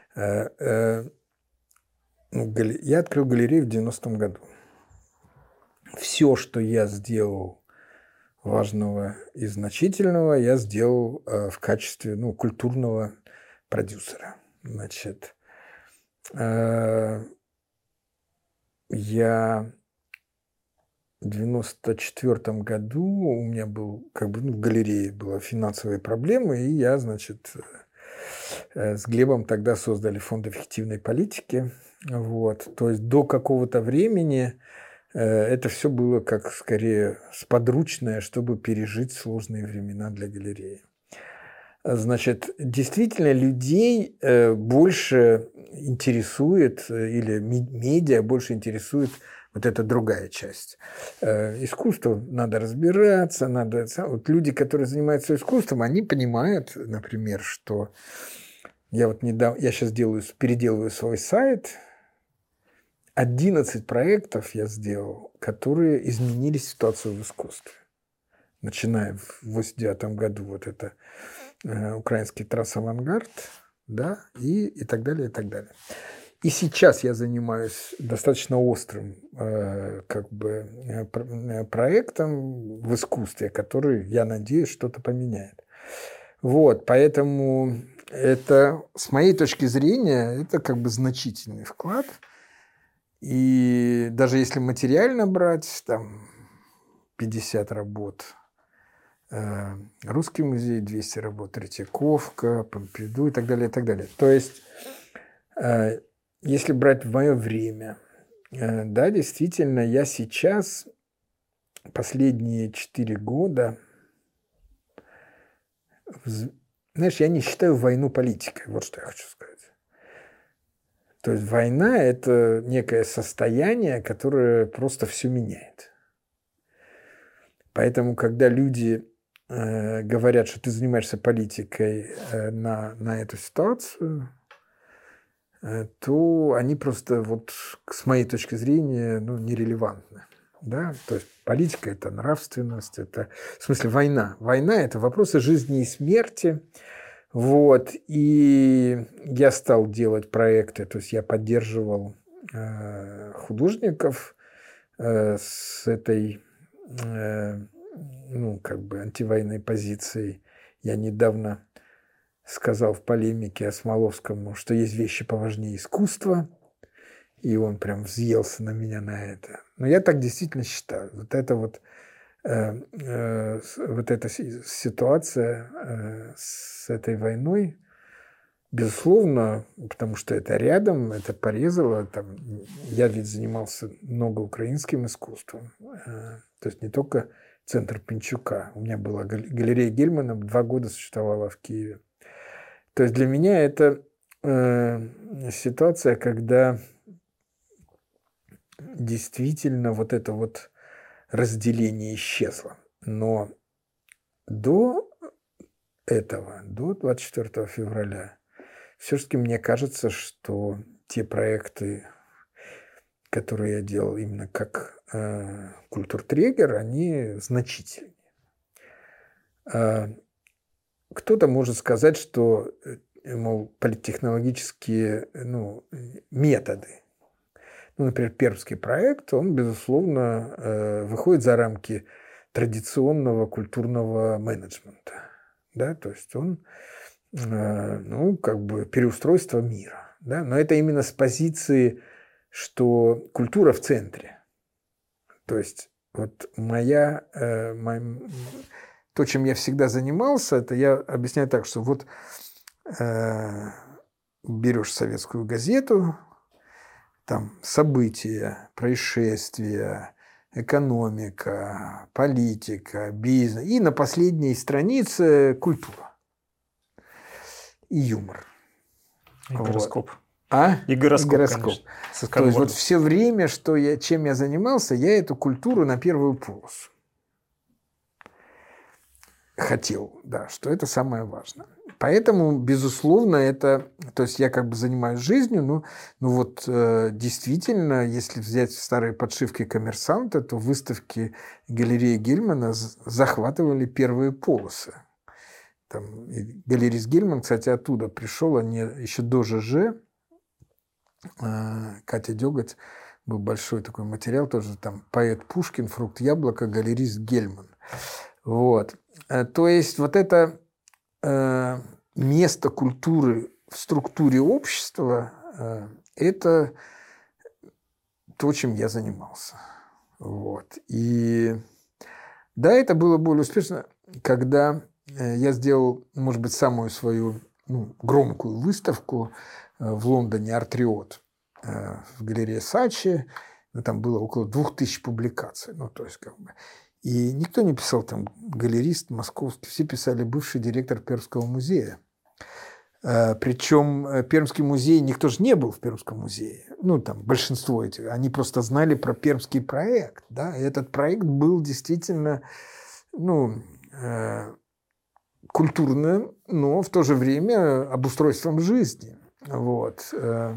Я открыл галерею в 90-м году. Все, что я сделал важного и значительного, я сделал в качестве культурного продюсера. Значит, я в 94-м году у меня был, в галерее была финансовая проблема, и я, с Глебом тогда создали фонд эффективной политики. Вот. То есть до какого-то времени это все было как скорее сподручное, чтобы пережить сложные времена для галереи. Значит, действительно людей больше интересует, или медиа больше интересует вот эта другая часть. Искусство надо разбираться, Вот люди, которые занимаются искусством, они понимают, например, что я сейчас переделываю свой сайт. 11 проектов я сделал, которые изменили ситуацию в искусстве. Начиная в 1989 году вот это украинский трасс-авангард, да, и так далее, и так далее. И сейчас я занимаюсь достаточно острым проектом в искусстве, который, я надеюсь, что-то поменяет. Вот, поэтому это, с моей точки зрения, это значительный вклад. И даже если материально брать, там 50 работ, Русский музей, 200 работ, Третьяковка, Помпиду и так далее, и так далее. То есть, если брать в мое время, да, действительно, я сейчас последние 4 года, я не считаю войну политикой, вот что я хочу сказать. То есть война – это некое состояние, которое просто все меняет. Поэтому, когда люди говорят, что ты занимаешься политикой на эту ситуацию, то они просто, с моей точки зрения, нерелевантны. Да? То есть политика – это нравственность, в смысле война. Война – это вопросы жизни и смерти. Вот, и я стал делать проекты, то есть я поддерживал художников с этой, антивоенной позицией. Я недавно сказал в полемике Осмоловскому, что есть вещи поважнее искусства. И он прям взъелся на меня на это. Но я так действительно считаю. Вот это вот эта ситуация с этой войной, безусловно, потому что это рядом, это порезало. Там, я ведь занимался много украинским искусством. То есть не только центр Пинчука. У меня была галерея Гельмана, 2 года существовала в Киеве. То есть для меня это ситуация, когда действительно вот это вот разделение исчезло. Но до этого, до 24 февраля, все-таки мне кажется, что те проекты, которые я делал именно как культуртрегер, они значительнее. Кто-то может сказать, что, мол, политтехнологические методы, например, пермский проект, он, безусловно, выходит за рамки традиционного культурного менеджмента. Да? То есть он, переустройство мира. Да? Но это именно с позиции, что культура в центре. То есть вот то, чем я всегда занимался, это я объясняю так, что вот берешь советскую газету, там события, происшествия, экономика, политика, бизнес. И на последней странице культура и юмор. И гороскоп. И гороскоп. То есть вот все время, чем я занимался, я эту культуру на первую полосу хотел, да, что это самое важное. Поэтому, безусловно, это... То есть я как бы занимаюсь жизнью, действительно, если взять старые подшивки «Коммерсанта», то выставки галереи Гельмана захватывали первые полосы. Там, галерист Гельман, кстати, оттуда пришел, они еще до ЖЖ. Катя Дёготь, был большой такой материал, тоже там поэт Пушкин, фрукт яблоко, галерист Гельман. Вот. То есть вот это место культуры в структуре общества, это то, чем я занимался. Вот. И да, это было более успешно, когда я сделал, может быть, самую свою громкую выставку в Лондоне «Артриот» в галерее Сачи. Там было около 2000 публикаций. То есть как бы... И никто не писал там галерист московский, все писали бывший директор Пермского музея. Причем Пермский музей, никто же не был в Пермском музее. Там большинство этих, они просто знали про пермский проект. Да? И этот проект был действительно культурным, но в то же время обустройством жизни. Вот.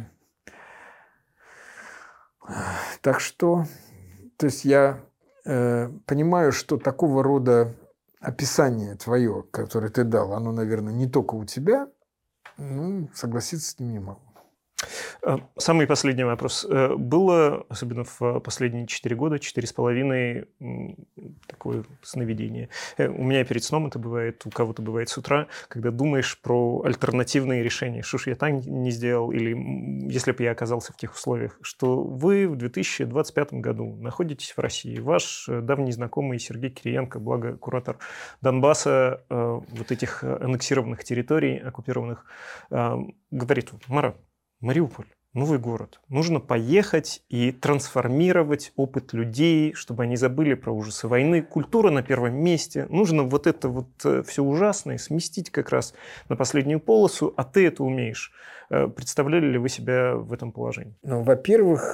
Так что, то есть я понимаю, что такого рода описание твое, которое ты дал, оно, наверное, не только у тебя, согласиться с ним не могу. Самый последний вопрос. Было, особенно в последние 4 года, 4,5, такое сновидение. У меня перед сном это бывает, у кого-то бывает с утра, когда думаешь про альтернативные решения. Что ж я так не сделал, или если бы я оказался в тех условиях, что вы в 2025 году находитесь в России. Ваш давний знакомый Сергей Кириенко, благо куратор Донбасса, вот этих аннексированных территорий, оккупированных, говорит: Марат, Мариуполь, новый город. Нужно поехать и трансформировать опыт людей, чтобы они забыли про ужасы войны. Культура на первом месте. Нужно вот это вот все ужасное сместить как раз на последнюю полосу, а ты это умеешь. Представляли ли вы себя в этом положении? Во-первых,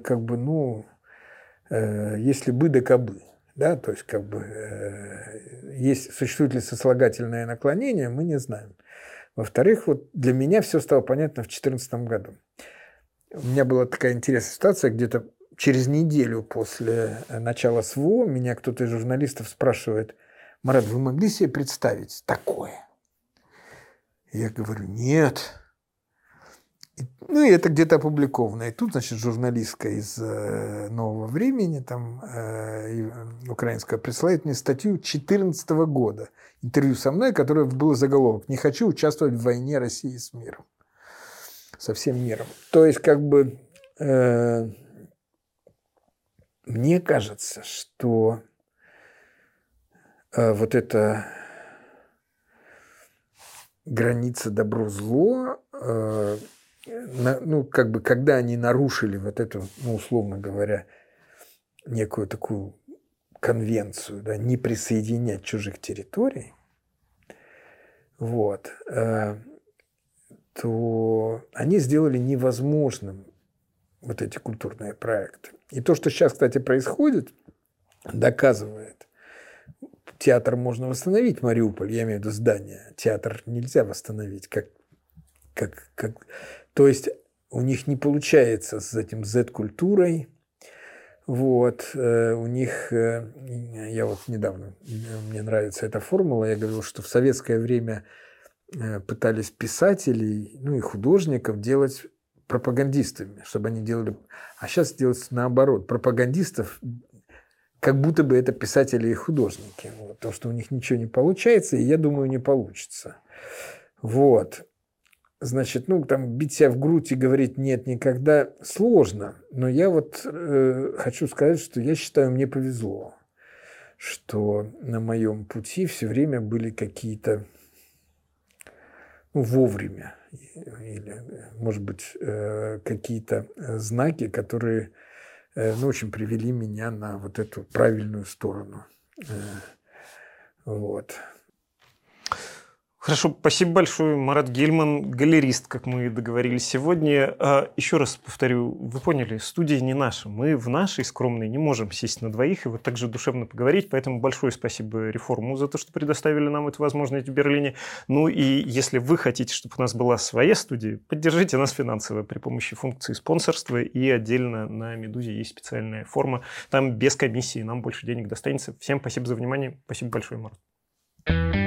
если бы да кабы. Да, то есть, существует ли сослагательное наклонение, мы не знаем. Во-вторых, вот для меня все стало понятно в 2014 году. У меня была такая интересная ситуация, где-то через неделю после начала СВО меня кто-то из журналистов спрашивает: Марат, вы могли себе представить такое? Я говорю: нет. И это где-то опубликовано. И тут, значит, журналистка из «Нового времени», там, украинская, присылает мне статью 2014 года, интервью со мной, которое было заголовок: «Не хочу участвовать в войне России с миром». Со всем миром. То есть, мне кажется, что вот эта граница добро-зло, как бы, когда они нарушили вот эту, условно говоря, некую такую конвенцию, да, не присоединять чужих территорий, вот, то они сделали невозможным вот эти культурные проекты. И то, что сейчас, кстати, происходит, доказывает. Театр можно восстановить, Мариуполь, я имею в виду здание. Театр нельзя восстановить. То есть у них не получается с этим Z-культурой. Вот. У них, я вот недавно, мне нравится эта формула, я говорил, что в советское время пытались писателей, и художников делать пропагандистами, чтобы они делали... А сейчас делать наоборот. Пропагандистов, как будто бы это писатели и художники. Вот. То, что у них ничего не получается, и я думаю, не получится. Вот. Значит, там бить себя в грудь и говорить «нет, никогда» сложно. Но я вот хочу сказать, что я считаю, мне повезло, что на моем пути все время были какие-то вовремя или, может быть, какие-то знаки, которые очень привели меня на вот эту правильную сторону. Вот. Хорошо, спасибо большое. Марат Гельман, галерист, как мы и договорились сегодня. Еще раз повторю, вы поняли, студия не наша. Мы в нашей скромной не можем сесть на двоих и вот так же душевно поговорить, поэтому большое спасибо Реформу за то, что предоставили нам эту возможность в Берлине. Ну и если вы хотите, чтобы у нас была своя студия, поддержите нас финансово при помощи функции спонсорства, и отдельно на «Медузе» есть специальная форма. Там без комиссии нам больше денег достанется. Всем спасибо за внимание. Спасибо большое, Марат.